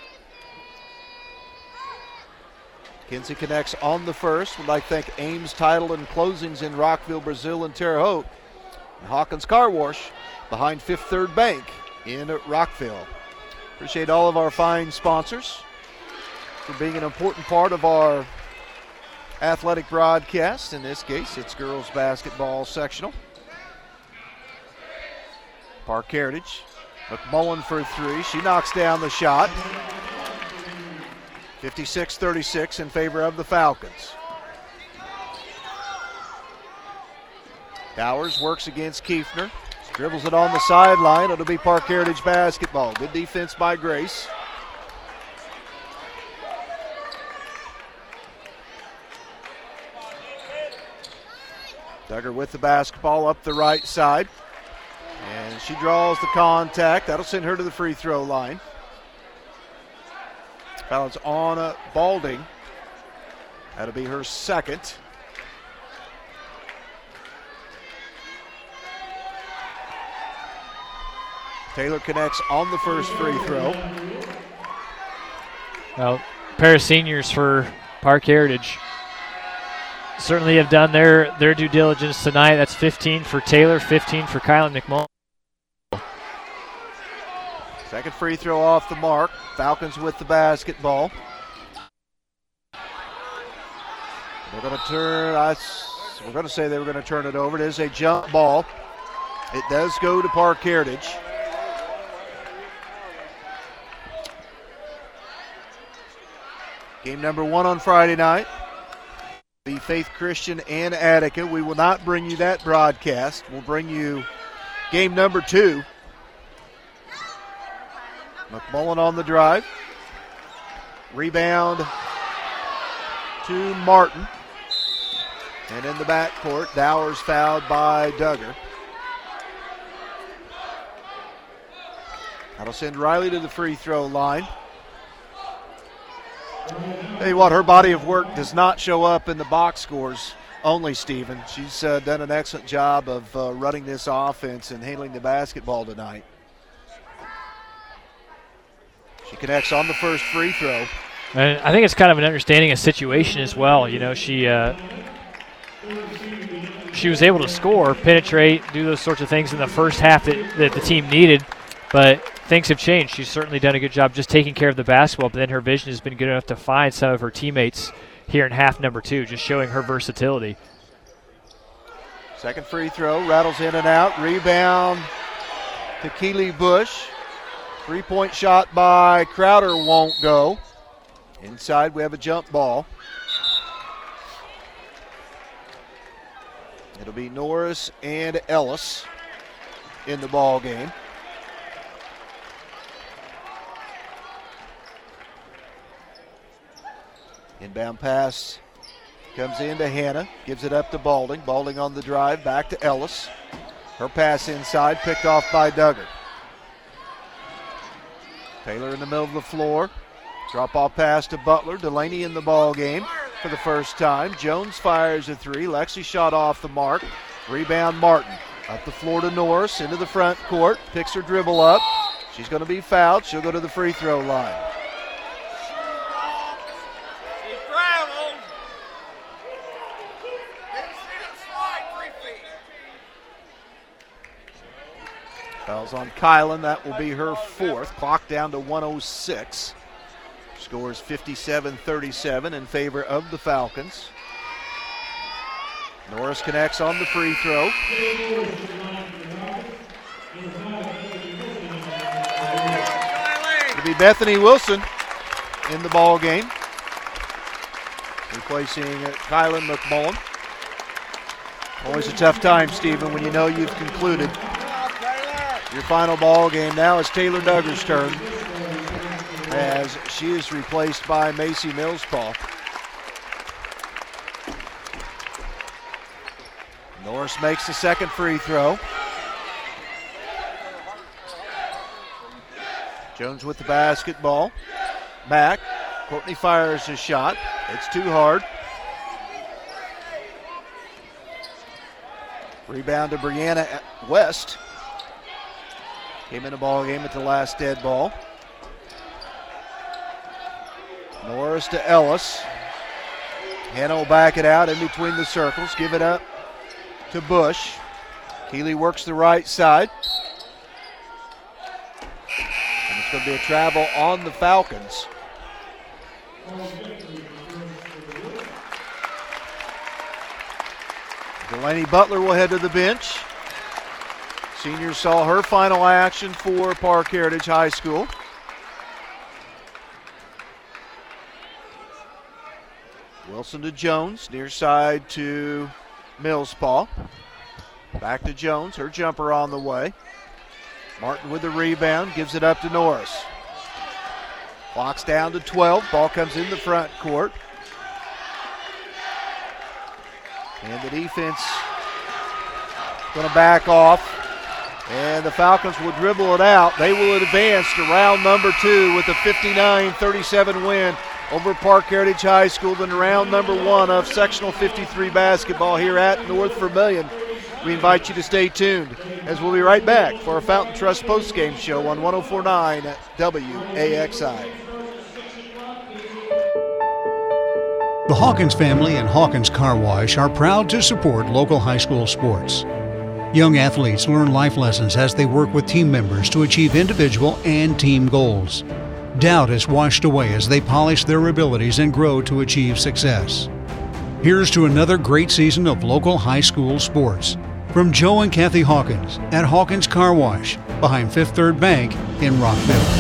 Kinsey connects on the first. Would like to thank Ames Title and Closings in Rockville, Brazil, and Terre Haute. And Hawkins Car Wash behind Fifth Third Bank in Rockville. Appreciate all of our fine sponsors for being an important part of our athletic broadcast. In this case, it's girls basketball sectional. Park Heritage. McMullen for three. She knocks down the shot. fifty-six thirty-six in favor of the Falcons. Bowers works against Kiefner. Dribbles it on the sideline. It'll be Park Heritage basketball. Good defense by Grace. Duggar with the basketball up the right side. And she draws the contact. That'll send her to the free throw line. Foul's on uh, Balding. That'll be her second. Taylor connects on the first free throw. Well, pair of seniors for Park Heritage certainly have done their, their due diligence tonight. That's fifteen for Taylor, fifteen for Kylan McMullen. Second free throw off the mark. Falcons with the basketball. They're going to turn, I, we're going to say they were going to turn it over. It is a jump ball. It does go to Park Heritage. Game number one on Friday night. The Faith Christian and Attica. We will not bring you that broadcast. We'll bring you game number two. McMullen on the drive. Rebound to Martin. And in the backcourt, Dowers fouled by Duggar. That'll send Riley to the free throw line. Tell you what, her body of work does not show up in the box scores only, Stephen. She's uh, done an excellent job of uh, running this offense and handling the basketball tonight. She connects on the first free throw. And I think it's kind of an understanding of situation as well. You know, she uh, she was able to score, penetrate, do those sorts of things in the first half that, that the team needed, but things have changed. She's certainly done a good job just taking care of the basketball, but then her vision has been good enough to find some of her teammates here in half number two, just showing her versatility. Second free throw, rattles in and out. Rebound to Keely Bush. Three-point shot by Crowder won't go. Inside we have a jump ball. It'll be Norris and Ellis in the ball game. Inbound pass comes into Hannah, gives it up to Balding. Balding on the drive, back to Ellis. Her pass inside, picked off by Duggar. Taylor in the middle of the floor. Drop off pass to Butler. Delaney in the ball game for the first time. Jones fires a three. Lexi shot off the mark. Rebound Martin. Up the floor to Norris, into the front court. Picks her dribble up. She's going to be fouled. She'll go to the free throw line. Fouls on Kylan. That will be her fourth. Clock down to one oh six. Scores fifty-seven thirty-seven in favor of the Falcons. Norris connects on the free throw. be Bethany Wilson in the ball game, replacing Kylan McMullen. Always a tough time, Stephen, when you know you've concluded your final ball game. Now it's Taylor Duggar's turn, as she is replaced by Macy Millspaw. Norris makes the second free throw. Jones with the basketball. Back. Courtney fires his shot. It's too hard. Rebound to Brianna West. Came in the ball game at the last dead ball. Norris to Ellis. Hannah will back it out in between the circles. Give it up to Bush. Keeley works the right side. And it's going to be a travel on the Falcons. Delaney Butler will head to the bench. Senior saw her final action for Park Heritage High School. Wilson to Jones, near side to Millspaw. Back to Jones, her jumper on the way. Martin with the rebound, gives it up to Norris. Clock's down to twelve, ball comes in the front court. And the defense going to back off. And the Falcons will dribble it out. They will advance to round number two with a fifty-nine thirty-seven win over Park Heritage High School in round number one of sectional fifty-three basketball here at North Vermillion. We invite you to stay tuned, as we'll be right back for our Fountain Trust postgame show on one oh four point nine W A X I. The Hawkins family and Hawkins Car Wash are proud to support local high school sports. Young athletes learn life lessons as they work with team members to achieve individual and team goals. Doubt is washed away as they polish their abilities and grow to achieve success. Here's to another great season of local high school sports. From Joe and Kathy Hawkins at Hawkins Car Wash, behind Fifth Third Bank in Rockville.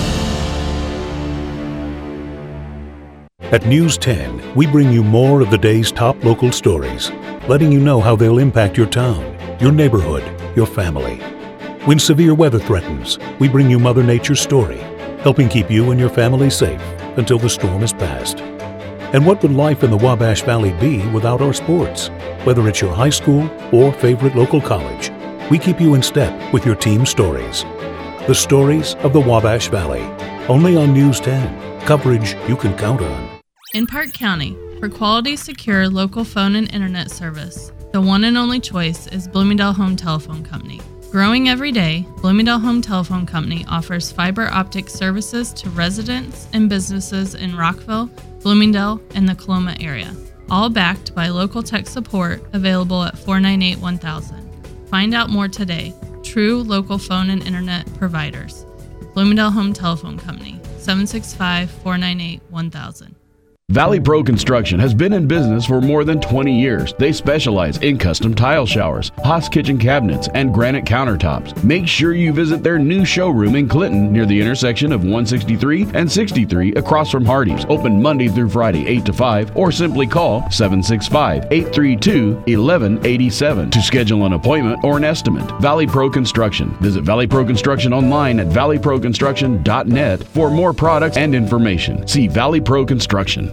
At News ten, we bring you more of the day's top local stories, letting you know how they'll impact your town, your neighborhood, your family. When severe weather threatens, we bring you Mother Nature's story, helping keep you and your family safe until the storm is past. And what would life in the Wabash Valley be without our sports? Whether it's your high school or favorite local college, we keep you in step with your team stories. The stories of the Wabash Valley, only on News ten. Coverage you can count on. In Park County, for quality, secure local phone and internet service, the one and only choice is Bloomingdale Home Telephone Company. Growing every day, Bloomingdale Home Telephone Company offers fiber optic services to residents and businesses in Rockville, Bloomingdale, and the Coloma area, all backed by local tech support available at four nine eight one thousand. Find out more today. True local phone and internet providers. Bloomingdale Home Telephone Company, seven six five, four nine eight, one thousand. Valley Pro Construction has been in business for more than twenty years. They specialize in custom tile showers, Haas kitchen cabinets, and granite countertops. Make sure you visit their new showroom in Clinton near the intersection of one sixty-three and sixty-three across from Hardee's. Open Monday through Friday, eight to five, or simply call seven six five, eight three two, one one eight seven to schedule an appointment or an estimate. Valley Pro Construction. Visit Valley Pro Construction online at valley pro construction dot net for more products and information. See Valley Pro Construction.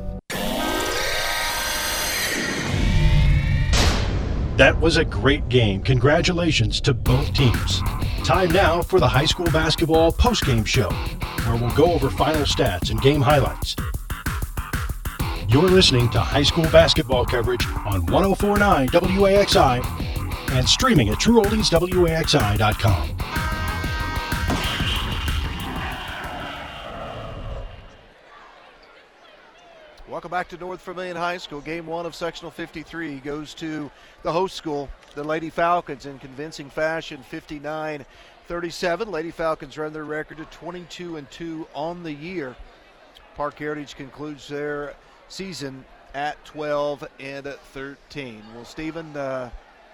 That was a great game. Congratulations to both teams. Time now for the high school basketball postgame show, where we'll go over final stats and game highlights. You're listening to high school basketball coverage on one oh four point nine W A X I and streaming at true oldies W A X I dot com. Welcome back to North Vermillion High School. Game one of sectional fifty-three goes to the host school, the Lady Falcons, in convincing fashion, fifty-nine thirty-seven. Lady Falcons run their record to twenty-two and two on the year. Park Heritage concludes their season at twelve and thirteen. Well, Stephen, uh,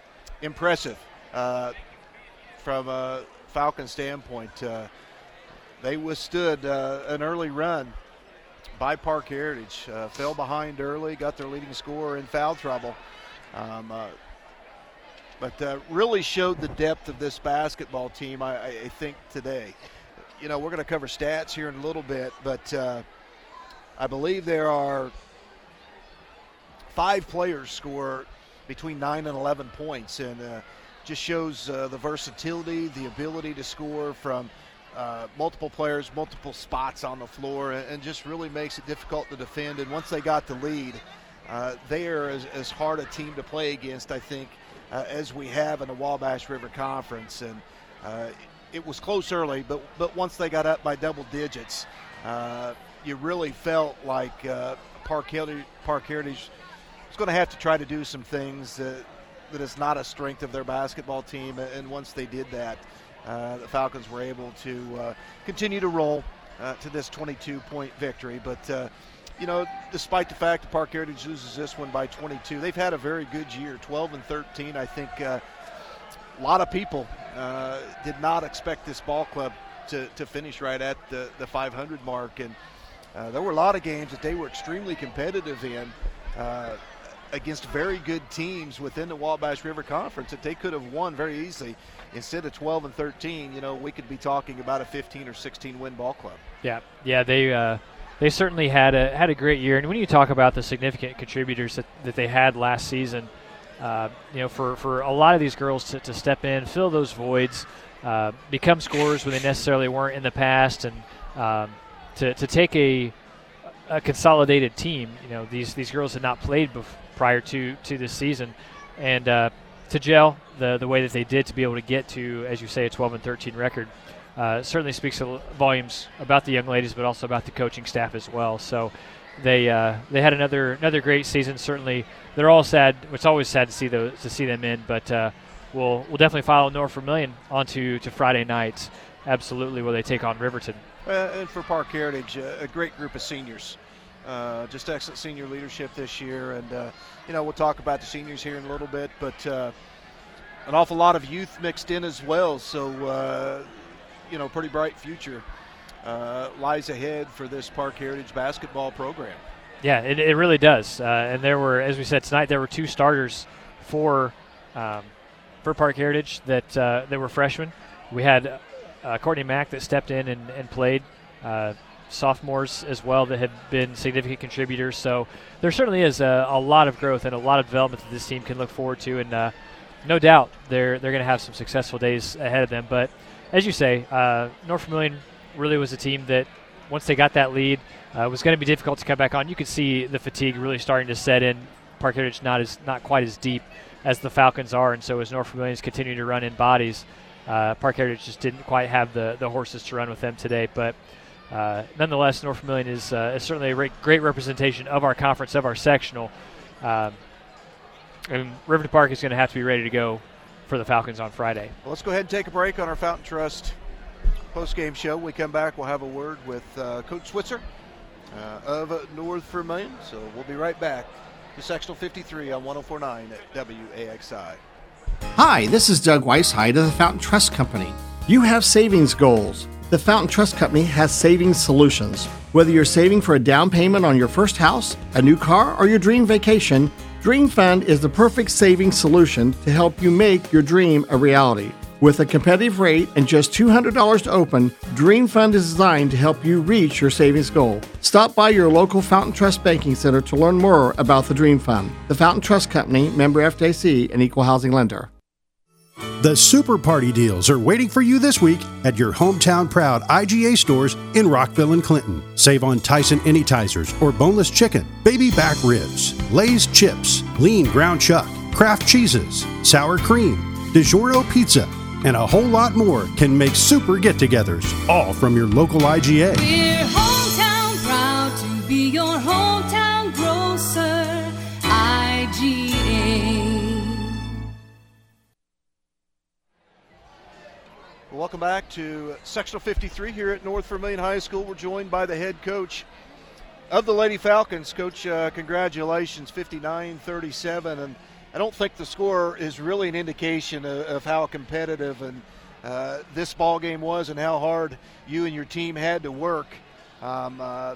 impressive uh, from a Falcon standpoint. Uh, they withstood uh, an early run by Park Heritage. Uh, fell behind early, got their leading scorer in foul trouble. Um, uh, but uh, really showed the depth of this basketball team, I, I think, today. You know, we're going to cover stats here in a little bit, but uh, I believe there are five players score between nine and eleven points, and uh, just shows uh, the versatility, the ability to score from uh, multiple players, multiple spots on the floor, and, and just really makes it difficult to defend. And once they got the lead, uh, they are as, as hard a team to play against, I think, uh, as we have in the Wabash River Conference. And uh, it was close early, but but once they got up by double digits, uh, you really felt like uh, Park Heritage, Park Heritage was going to have to try to do some things that, that is not a strength of their basketball team. And once they did that, uh, the Falcons were able to uh, continue to roll uh, to this twenty-two point victory. But, uh, you know, despite the fact that Park Heritage loses this one by twenty-two, they've had a very good year, twelve and thirteen. I think uh, a lot of people uh, did not expect this ball club to, to finish right at the, the five hundred mark. And uh, there were a lot of games that they were extremely competitive in uh, against very good teams within the Wabash River Conference that they could have won very easily. Instead of twelve and thirteen, you know, we could be talking about a fifteen or sixteen win ball club. Yeah, yeah, they uh, they certainly had a had a great year. And when you talk about the significant contributors that, that they had last season, uh, you know, for, for a lot of these girls to, to step in, fill those voids, uh, become scorers when they necessarily weren't in the past, and um, to to take a a consolidated team. You know, these these girls had not played before, prior to to this season, and uh, to gel the the way that they did to be able to get to, as you say, a twelve and thirteen record uh, certainly speaks volumes about the young ladies, but also about the coaching staff as well. So they uh, they had another another great season. Certainly, they're all sad. It's always sad to see those to see them in, but uh, we'll we'll definitely follow North Vermilion onto to Friday nights. Absolutely, where they take on Riverton. Uh, and for Park Heritage, uh, a great group of seniors. Uh, just excellent senior leadership this year, and uh, you know, we'll talk about the seniors here in a little bit, but uh, an awful lot of youth mixed in as well. So uh, you know, pretty bright future uh, lies ahead for this Park Heritage basketball program. Yeah, it, it really does. Uh, and there were, as we said tonight, there were two starters for um, for Park Heritage that uh, that were freshmen. We had uh, Courtney Mack that stepped in and, and played. Uh, sophomores as well that have been significant contributors. So there certainly is a, a lot of growth and a lot of development that this team can look forward to, and uh, no doubt they're they're going to have some successful days ahead of them. But as you say, uh, North Vermilion really was a team that once they got that lead, uh, was going to be difficult to come back on. You could see the fatigue really starting to set in. Park Heritage not as not quite as deep as the Falcons are, and so as North Vermilion is continuing to run in bodies, uh, Park Heritage just didn't quite have the the horses to run with them today. But Uh, nonetheless, North Vermilion is, uh, is certainly a great, great representation of our conference, of our sectional. Um, and Riverton Park is going to have to be ready to go for the Falcons on Friday. Well, let's go ahead and take a break on our Fountain Trust post-game show. When we come back, we'll have a word with uh, Coach Switzer uh, of uh, North Vermilion. So we'll be right back to Sectional fifty-three on one oh four point nine at W A X I. Hi, this is Doug Weishide of the Fountain Trust Company. You have savings goals. The Fountain Trust Company has savings solutions. Whether you're saving for a down payment on your first house, a new car, or your dream vacation, Dream Fund is the perfect savings solution to help you make your dream a reality. With a competitive rate and just two hundred dollars to open, Dream Fund is designed to help you reach your savings goal. Stop by your local Fountain Trust Banking Center to learn more about the Dream Fund. The Fountain Trust Company, member F D I C, and equal housing lender. The Super Party Deals are waiting for you this week at your hometown proud I G A stores in Rockville and Clinton. Save on Tyson Anytizers or boneless chicken, baby back ribs, Lay's chips, lean ground chuck, Kraft cheeses, sour cream, DiGiorno pizza, and a whole lot more can make super get-togethers, all from your local I G A. We're hometown proud to be your hometown grocer, I G A. Welcome back to Sectional fifty-three here at North Vermilion High School. We're joined by the head coach of the Lady Falcons. Coach, uh, congratulations, fifty-nine thirty-seven. And I don't think the score is really an indication of, of how competitive and uh, this ball game was and how hard you and your team had to work. Um, uh,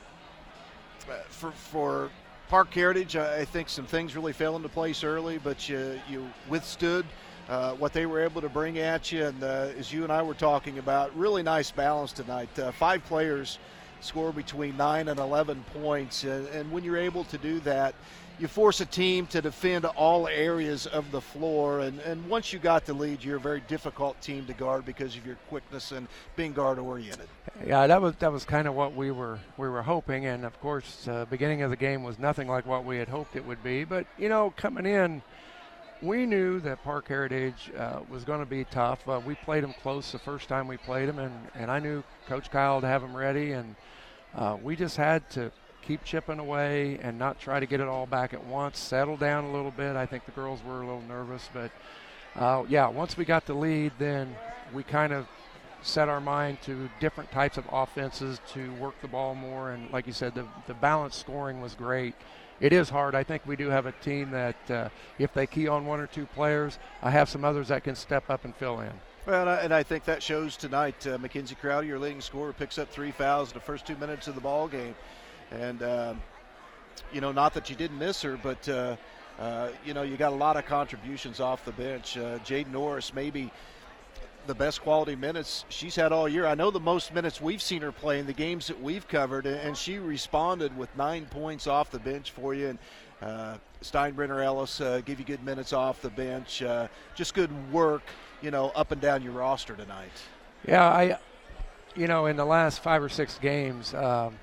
for, for Parke Heritage, I think some things really fell into place early, but you, you withstood uh, what they were able to bring at you. And uh, as you and I were talking about, really nice balance tonight. Uh, five players score between nine and eleven points. And, and when you're able to do that, you force a team to defend all areas of the floor. And, and once you got the lead, you're a very difficult team to guard because of your quickness and being guard-oriented. Yeah, that was that was kind of what we were we were hoping. And, of course, uh, beginning of the game was nothing like what we had hoped it would be. But, you know, coming in, we knew that Parke Heritage uh, was going to be tough. Uh, we played them close the first time we played them, and, and I knew Coach Kyle to have them ready. And uh, we just had to keep chipping away and not try to get it all back at once, settle down a little bit. I think the girls were a little nervous, but uh, yeah, once we got the lead, then we kind of set our mind to different types of offenses to work the ball more. And like you said, the, the balanced scoring was great. It is hard. I think we do have a team that uh, if they key on one or two players, I have some others that can step up and fill in. Well, and I think that shows tonight. Uh, Mackenzie Crowder, your leading scorer, picks up three fouls in the first two minutes of the ball game. And, um, you know, not that you didn't miss her, but, uh, uh, you know, you got a lot of contributions off the bench. Uh, Jade Norris, maybe the best quality minutes she's had all year. I know the most minutes we've seen her play in the games that we've covered, and she responded with nine points off the bench for you. And uh, Steinbrenner Ellis uh, give you good minutes off the bench. Uh, just good work, you know, up and down your roster tonight. Yeah, I, you know, in the last five or six games, um,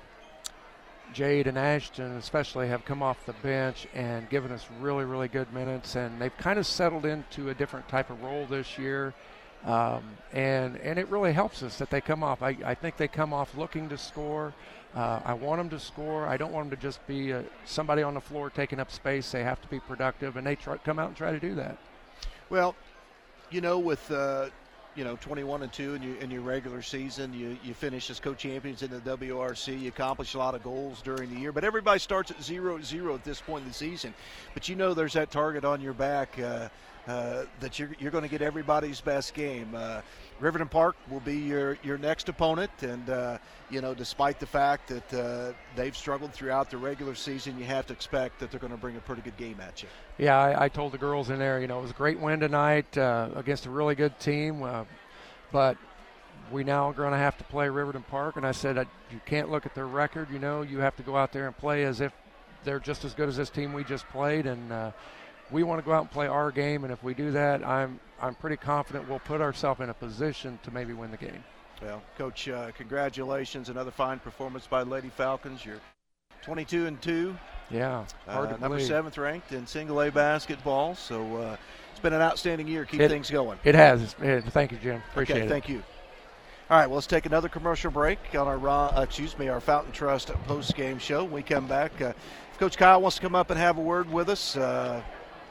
Jade and Ashton especially have come off the bench and given us really, really good minutes, and they've kind of settled into a different type of role this year, um, and and it really helps us that they come off. I, I think they come off looking to score. Uh, I want them to score. I don't want them to just be uh, somebody on the floor taking up space. They have to be productive, and they try, come out and try to do that. Well, you know, with uh, you know, twenty-one and two in your, in your regular season, you, you finish as co-champions in the W R C, you accomplish a lot of goals during the year, but everybody starts at zero zero at this point in the season. But you know there's that target on your back uh, uh, that you're, you're going to get everybody's best game. Uh, Riverton Park will be your, your next opponent, and, uh, you know, despite the fact that uh, they've struggled throughout the regular season, you have to expect that they're going to bring a pretty good game at you. Yeah, I, I told the girls in there, you know, it was a great win tonight uh, against a really good team, uh, but we now are going to have to play Riverton Park, and I said, uh, you can't look at their record, you know, you have to go out there and play as if they're just as good as this team we just played, and uh, we want to go out and play our game, and if we do that, I'm I'm pretty confident we'll put ourselves in a position to maybe win the game. Well, Coach, uh, congratulations. Another fine performance by Lady Falcons. You're twenty-two and two. Yeah, hard uh, to number believe. seventh ranked in single A basketball. So uh, it's been an outstanding year. Keep it, things going. It has. It, thank you, Jim. Appreciate okay, it. Thank you. All right, well, let's take another commercial break on our uh, excuse me our Fountain Trust post-game show. When we come back, uh, if Coach Kyle wants to come up and have a word with us, uh,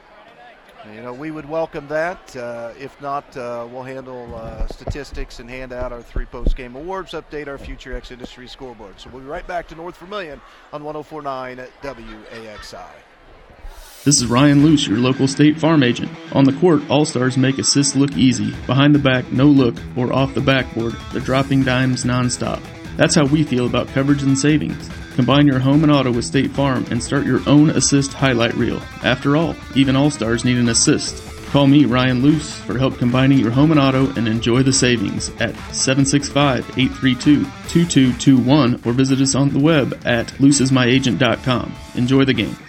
you know, we would welcome that. Uh, if not, uh, we'll handle uh, statistics and hand out our three post-game awards, update our Future X Industry scoreboard. So we'll be right back to North Vermilion on one oh four point nine at W A X I. This is Ryan Luce, your local State Farm agent. On the court, All-Stars make assists look easy. Behind the back, no look, or off the backboard, they're dropping dimes nonstop. That's how we feel about coverage and savings. Combine your home and auto with State Farm and start your own assist highlight reel. After all, even All-Stars need an assist. Call me, Ryan Luce, for help combining your home and auto and enjoy the savings at seven six five, eight three two, two two two one or visit us on the web at luce is my agent dot com. Enjoy the game.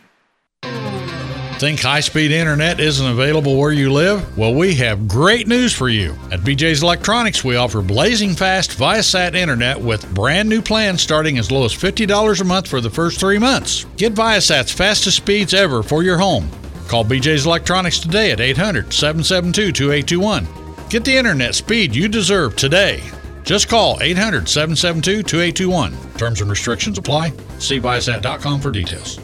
Think high-speed internet isn't available where you live? Well, we have great news for you. At B J's Electronics, we offer blazing fast Viasat internet with brand new plans starting as low as fifty dollars a month for the first three months. Get Viasat's fastest speeds ever for your home. Call B J's Electronics today at eight hundred, seven seven two, two eight two one. Get the internet speed you deserve today. Just call eight hundred, seven seven two, two eight two one. Terms and restrictions apply. See Viasat dot com for details.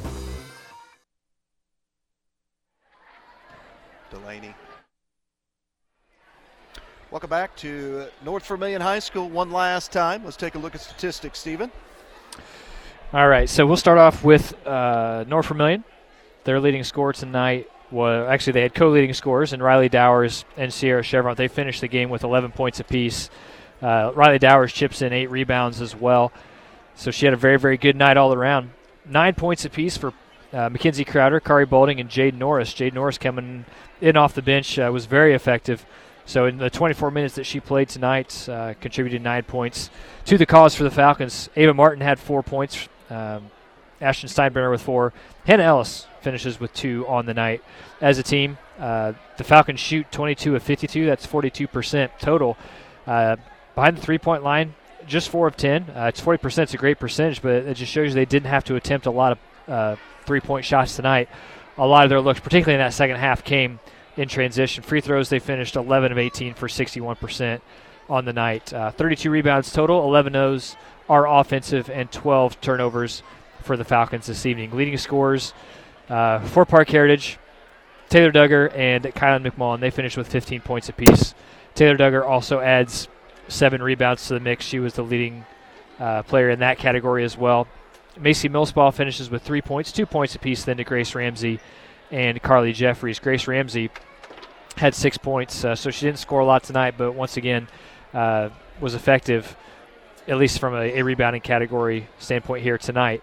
Welcome back to North Vermilion High School one last time. Let's take a look at statistics, Stephen. All right, so we'll start off with uh, North Vermilion. Their leading scorer tonight Well, actually, they had co-leading scorers, and Riley Dowers and Sierra Chevron. They finished the game with eleven points apiece. Uh, Riley Dowers chips in eight rebounds as well. So she had a very, very good night all around. Nine points apiece for uh, Mackenzie Crowder, Kari Boulding, and Jade Norris. Jade Norris coming in off the bench uh, was very effective. So in the twenty-four minutes that she played tonight, uh, contributed nine points to the cause for the Falcons. Ava Martin had four points. Um, Ashton Steinbrenner with four. Hannah Ellis finishes with two on the night. As a team, uh, the Falcons shoot twenty-two of fifty-two. That's forty-two percent total. Uh, behind the three-point line, just four of ten. Uh, it's forty percent. It's a great percentage, but it just shows you they didn't have to attempt a lot of uh, three-point shots tonight. A lot of their looks, particularly in that second half, came in transition. Free throws, they finished eleven of eighteen for sixty-one percent on the night. Uh, thirty-two rebounds total. eleven of those are offensive, and twelve turnovers for the Falcons this evening. Leading scorers uh, for Park Heritage, Taylor Duggar and Kylan McMullen. They finished with fifteen points apiece. Taylor Duggar also adds seven rebounds to the mix. She was the leading uh, player in that category as well. Macy Millspaw finishes with three points, two points apiece then to Grace Ramsey and Carly Jeffries. Grace Ramsey had six points, uh, so she didn't score a lot tonight, but once again uh, was effective, at least from a, a rebounding category standpoint here tonight.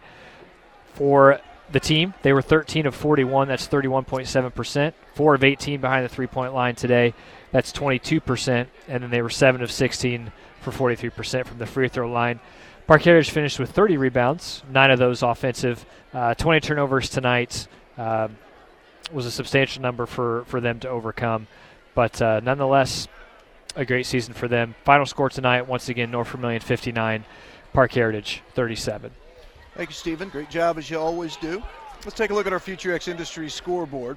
For the team, they were thirteen of forty-one. That's thirty-one point seven percent. four of eighteen behind the three-point line today. That's twenty-two percent. And then they were seven of sixteen for forty-three percent from the free throw line. Park Heritage finished with thirty rebounds, nine of those offensive. Uh, twenty turnovers tonight um, was a substantial number for, for them to overcome. But uh, nonetheless, a great season for them. Final score tonight, once again, North Vermillion fifty-nine, Park Heritage thirty-seven. Thank you, Stephen. Great job, as you always do. Let's take a look at our Future X Industries scoreboard.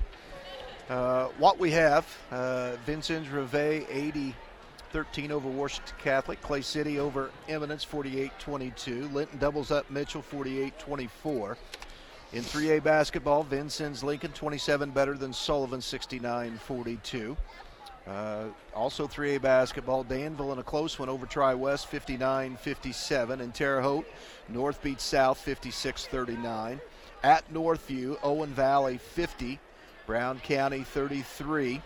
Uh, what we have, uh, Vincennes Reveille eighty thirteen over Washington Catholic. Clay City over Eminence forty-eight twenty-two. Linton doubles up Mitchell forty-eight twenty-four. In three A basketball, Vincennes Lincoln twenty-seven better than Sullivan sixty-nine forty-two. Uh, also three A basketball, Danville in a close one over Tri-West fifty-nine fifty-seven. In Terre Haute, North beats South fifty-six thirty-nine. At Northview, Owen Valley fifty, Brown County thirty-three.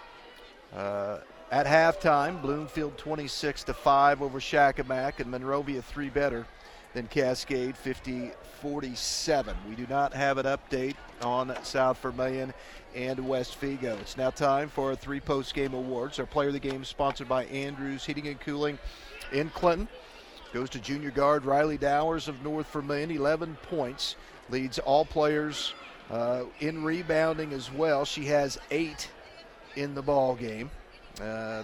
Uh, at halftime, Bloomfield twenty-six to five over Shakamak, and Monrovia three better than Cascade fifty forty-seven. We do not have an update on South Vermillion and West Vigo. It's now time for our three post-game awards. Our player of the game sponsored by Andrews Heating and Cooling in Clinton goes to junior guard Riley Dowers of North Vermillion, eleven points, leads all players uh, in rebounding as well. She has eight in the ball game. Uh,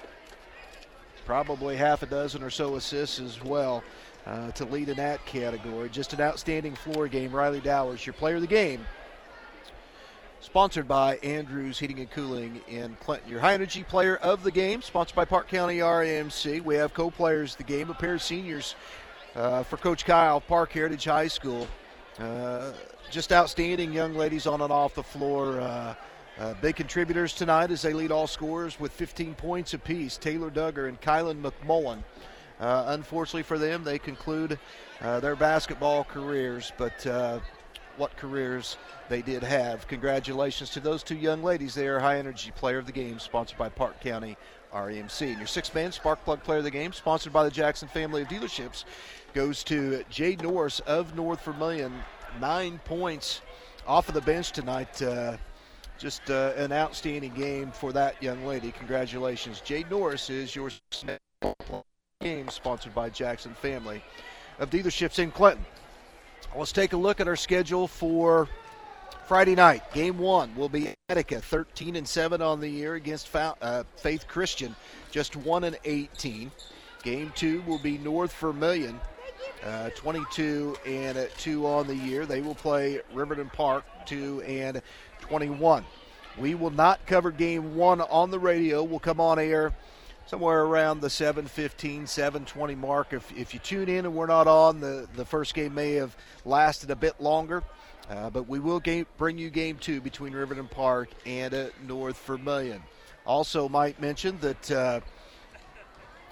probably half a dozen or so assists as well uh, to lead in that category. Just an outstanding floor game. Riley Dowers, your player of the game, sponsored by Andrews Heating and Cooling in Clinton. Your high energy player of the game, sponsored by Park County R M C. We have co-players of the game, a pair of seniors uh, for Coach Kyle, Park Heritage High School. Uh, just outstanding young ladies on and off the floor. Uh, uh, big contributors tonight as they lead all scorers with fifteen points apiece. Taylor Duggar and Kylan McMullen. Uh, unfortunately for them, they conclude uh, their basketball careers, but uh, what careers they did have. Congratulations to those two young ladies. They are high energy player of the game, sponsored by Park County R E M C. And your six-man spark plug player of the game, sponsored by the Jackson family of dealerships, goes to Jade Norris of North Vermillion. Nine points off of the bench tonight. Uh, just uh, an outstanding game for that young lady. Congratulations. Jade Norris is your six-man spark plug game, sponsored by Jackson family of dealerships in Clinton. Let's take a look at our schedule for Friday night. Game one will be Attica, thirteen and seven on the year against uh, Faith Christian, just one and eighteen. Game two will be North Vermillion, uh, twenty-two and two on the year. They will play Riverton Park, two and twenty-one. We will not cover game one on the radio. We'll come on air somewhere around the seven fifteen, seven twenty mark. If, if you tune in and we're not on, the, the first game may have lasted a bit longer. Uh, but we will game, bring you game two between Riverton Park and uh, North Vermillion. Also might mention that uh,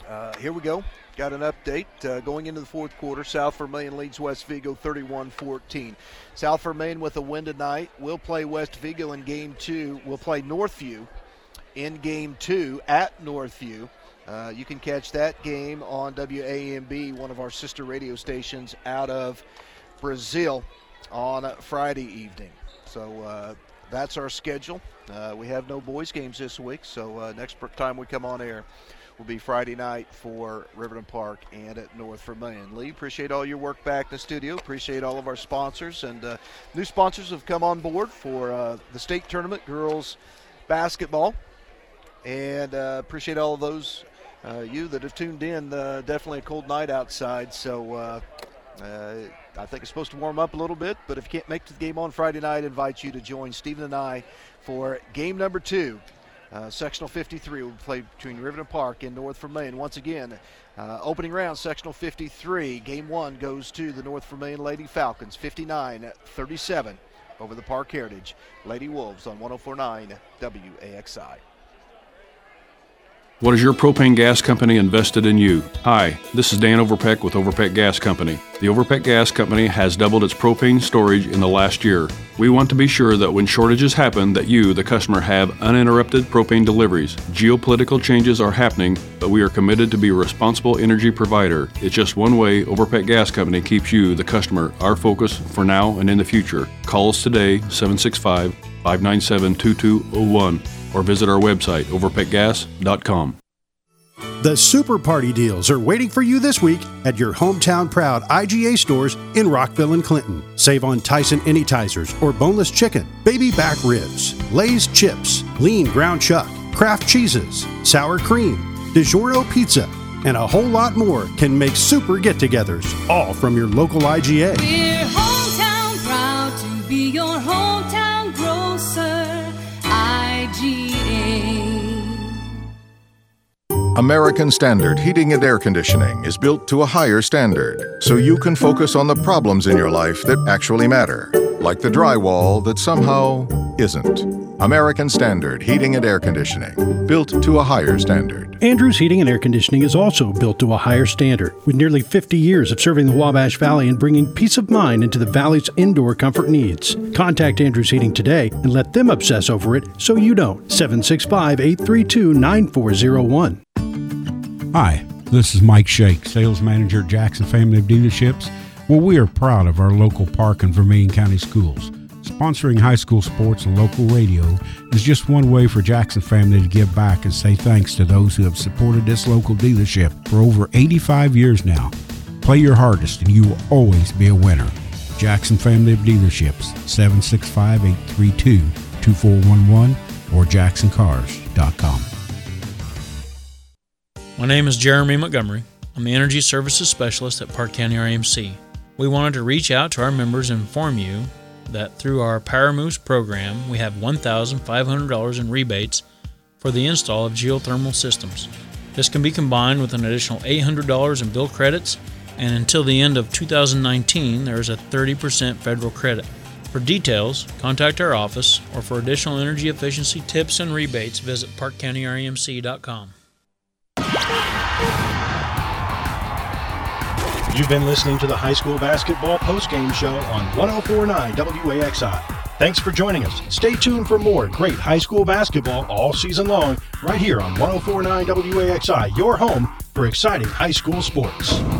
Uh, here we go. Got an update uh, going into the fourth quarter. South Vermilion leads West Vigo thirty-one fourteen. South Vermilion with a win tonight will play West Vigo in game two. We'll play Northview in game two at Northview. Uh, you can catch that game on W A M B, one of our sister radio stations out of Brazil, on Friday evening. So uh, that's our schedule. Uh, we have no boys games this week, so uh, next time we come on air will be Friday night for Riverton Park and at North Vermilion. Lee, appreciate all your work back in the studio. Appreciate all of our sponsors, and uh, new sponsors have come on board for uh, the state tournament, girls basketball, and uh, appreciate all of those uh, you that have tuned in. Uh, definitely a cold night outside, so uh, uh, I think it's supposed to warm up a little bit, but if you can't make the game on Friday night, I invite you to join Stephen and I for game number two. Uh, sectional fifty-three will play between Riverton Park and North Vermilion. Once again, uh, opening round, sectional fifty-three. Game one goes to the North Vermilion Lady Falcons, fifty-nine thirty-seven over the Park Heritage Lady Wolves on one oh four point nine W A X I. What has your propane gas company invested in you? Hi, this is Dan Overpeck with Overpeck Gas Company. The Overpeck Gas Company has doubled its propane storage in the last year. We want to be sure that when shortages happen that you, the customer, have uninterrupted propane deliveries. Geopolitical changes are happening, but we are committed to be a responsible energy provider. It's just one way Overpeck Gas Company keeps you, the customer, our focus for now and in the future. Call us today, seven six five, five nine seven, two two zero one. or visit our website, overpeck gas dot com. The Super Party Deals are waiting for you this week at your hometown proud I G A stores in Rockville and Clinton. Save on Tyson Anytizers or boneless chicken, baby back ribs, Lay's chips, lean ground chuck, Kraft cheeses, sour cream, DiGiorno pizza, and a whole lot more can make super get-togethers, all from your local I G A. We're hometown proud to be your hometown grocer, I G A. American Standard Heating and Air Conditioning is built to a higher standard, so you can focus on the problems in your life that actually matter, like the drywall that somehow isn't. American Standard Heating and Air Conditioning, built to a higher standard. Andrews Heating and Air Conditioning is also built to a higher standard, with nearly fifty years of serving the Wabash Valley and bringing peace of mind into the Valley's indoor comfort needs. Contact Andrews Heating today and let them obsess over it so you don't. seven six five, eight three two, nine four zero one. Hi, this is Mike Shake, Sales Manager at Jackson Family of Dealerships. Well, we are proud of our local park and Vermilion County schools. Sponsoring high school sports and local radio is just one way for Jackson Family to give back and say thanks to those who have supported this local dealership for over eighty-five years now. Play your hardest and you will always be a winner. Jackson Family of Dealerships, seven six five, eight three two, two four one one or jackson cars dot com. My name is Jeremy Montgomery. I'm the Energy Services Specialist at Park County R M C. We wanted to reach out to our members and inform you that through our Power Moose program, we have one thousand five hundred dollars in rebates for the install of geothermal systems. This can be combined with an additional eight hundred dollars in bill credits, and until the end of two thousand nineteen, there is a thirty percent federal credit. For details, contact our office, or for additional energy efficiency tips and rebates, visit park county R M C dot com. You've been listening to the high school basketball postgame show on one oh four point nine W A X I. Thanks for joining us. Stay tuned for more great high school basketball all season long right here on one oh four point nine W A X I, your home for exciting high school sports.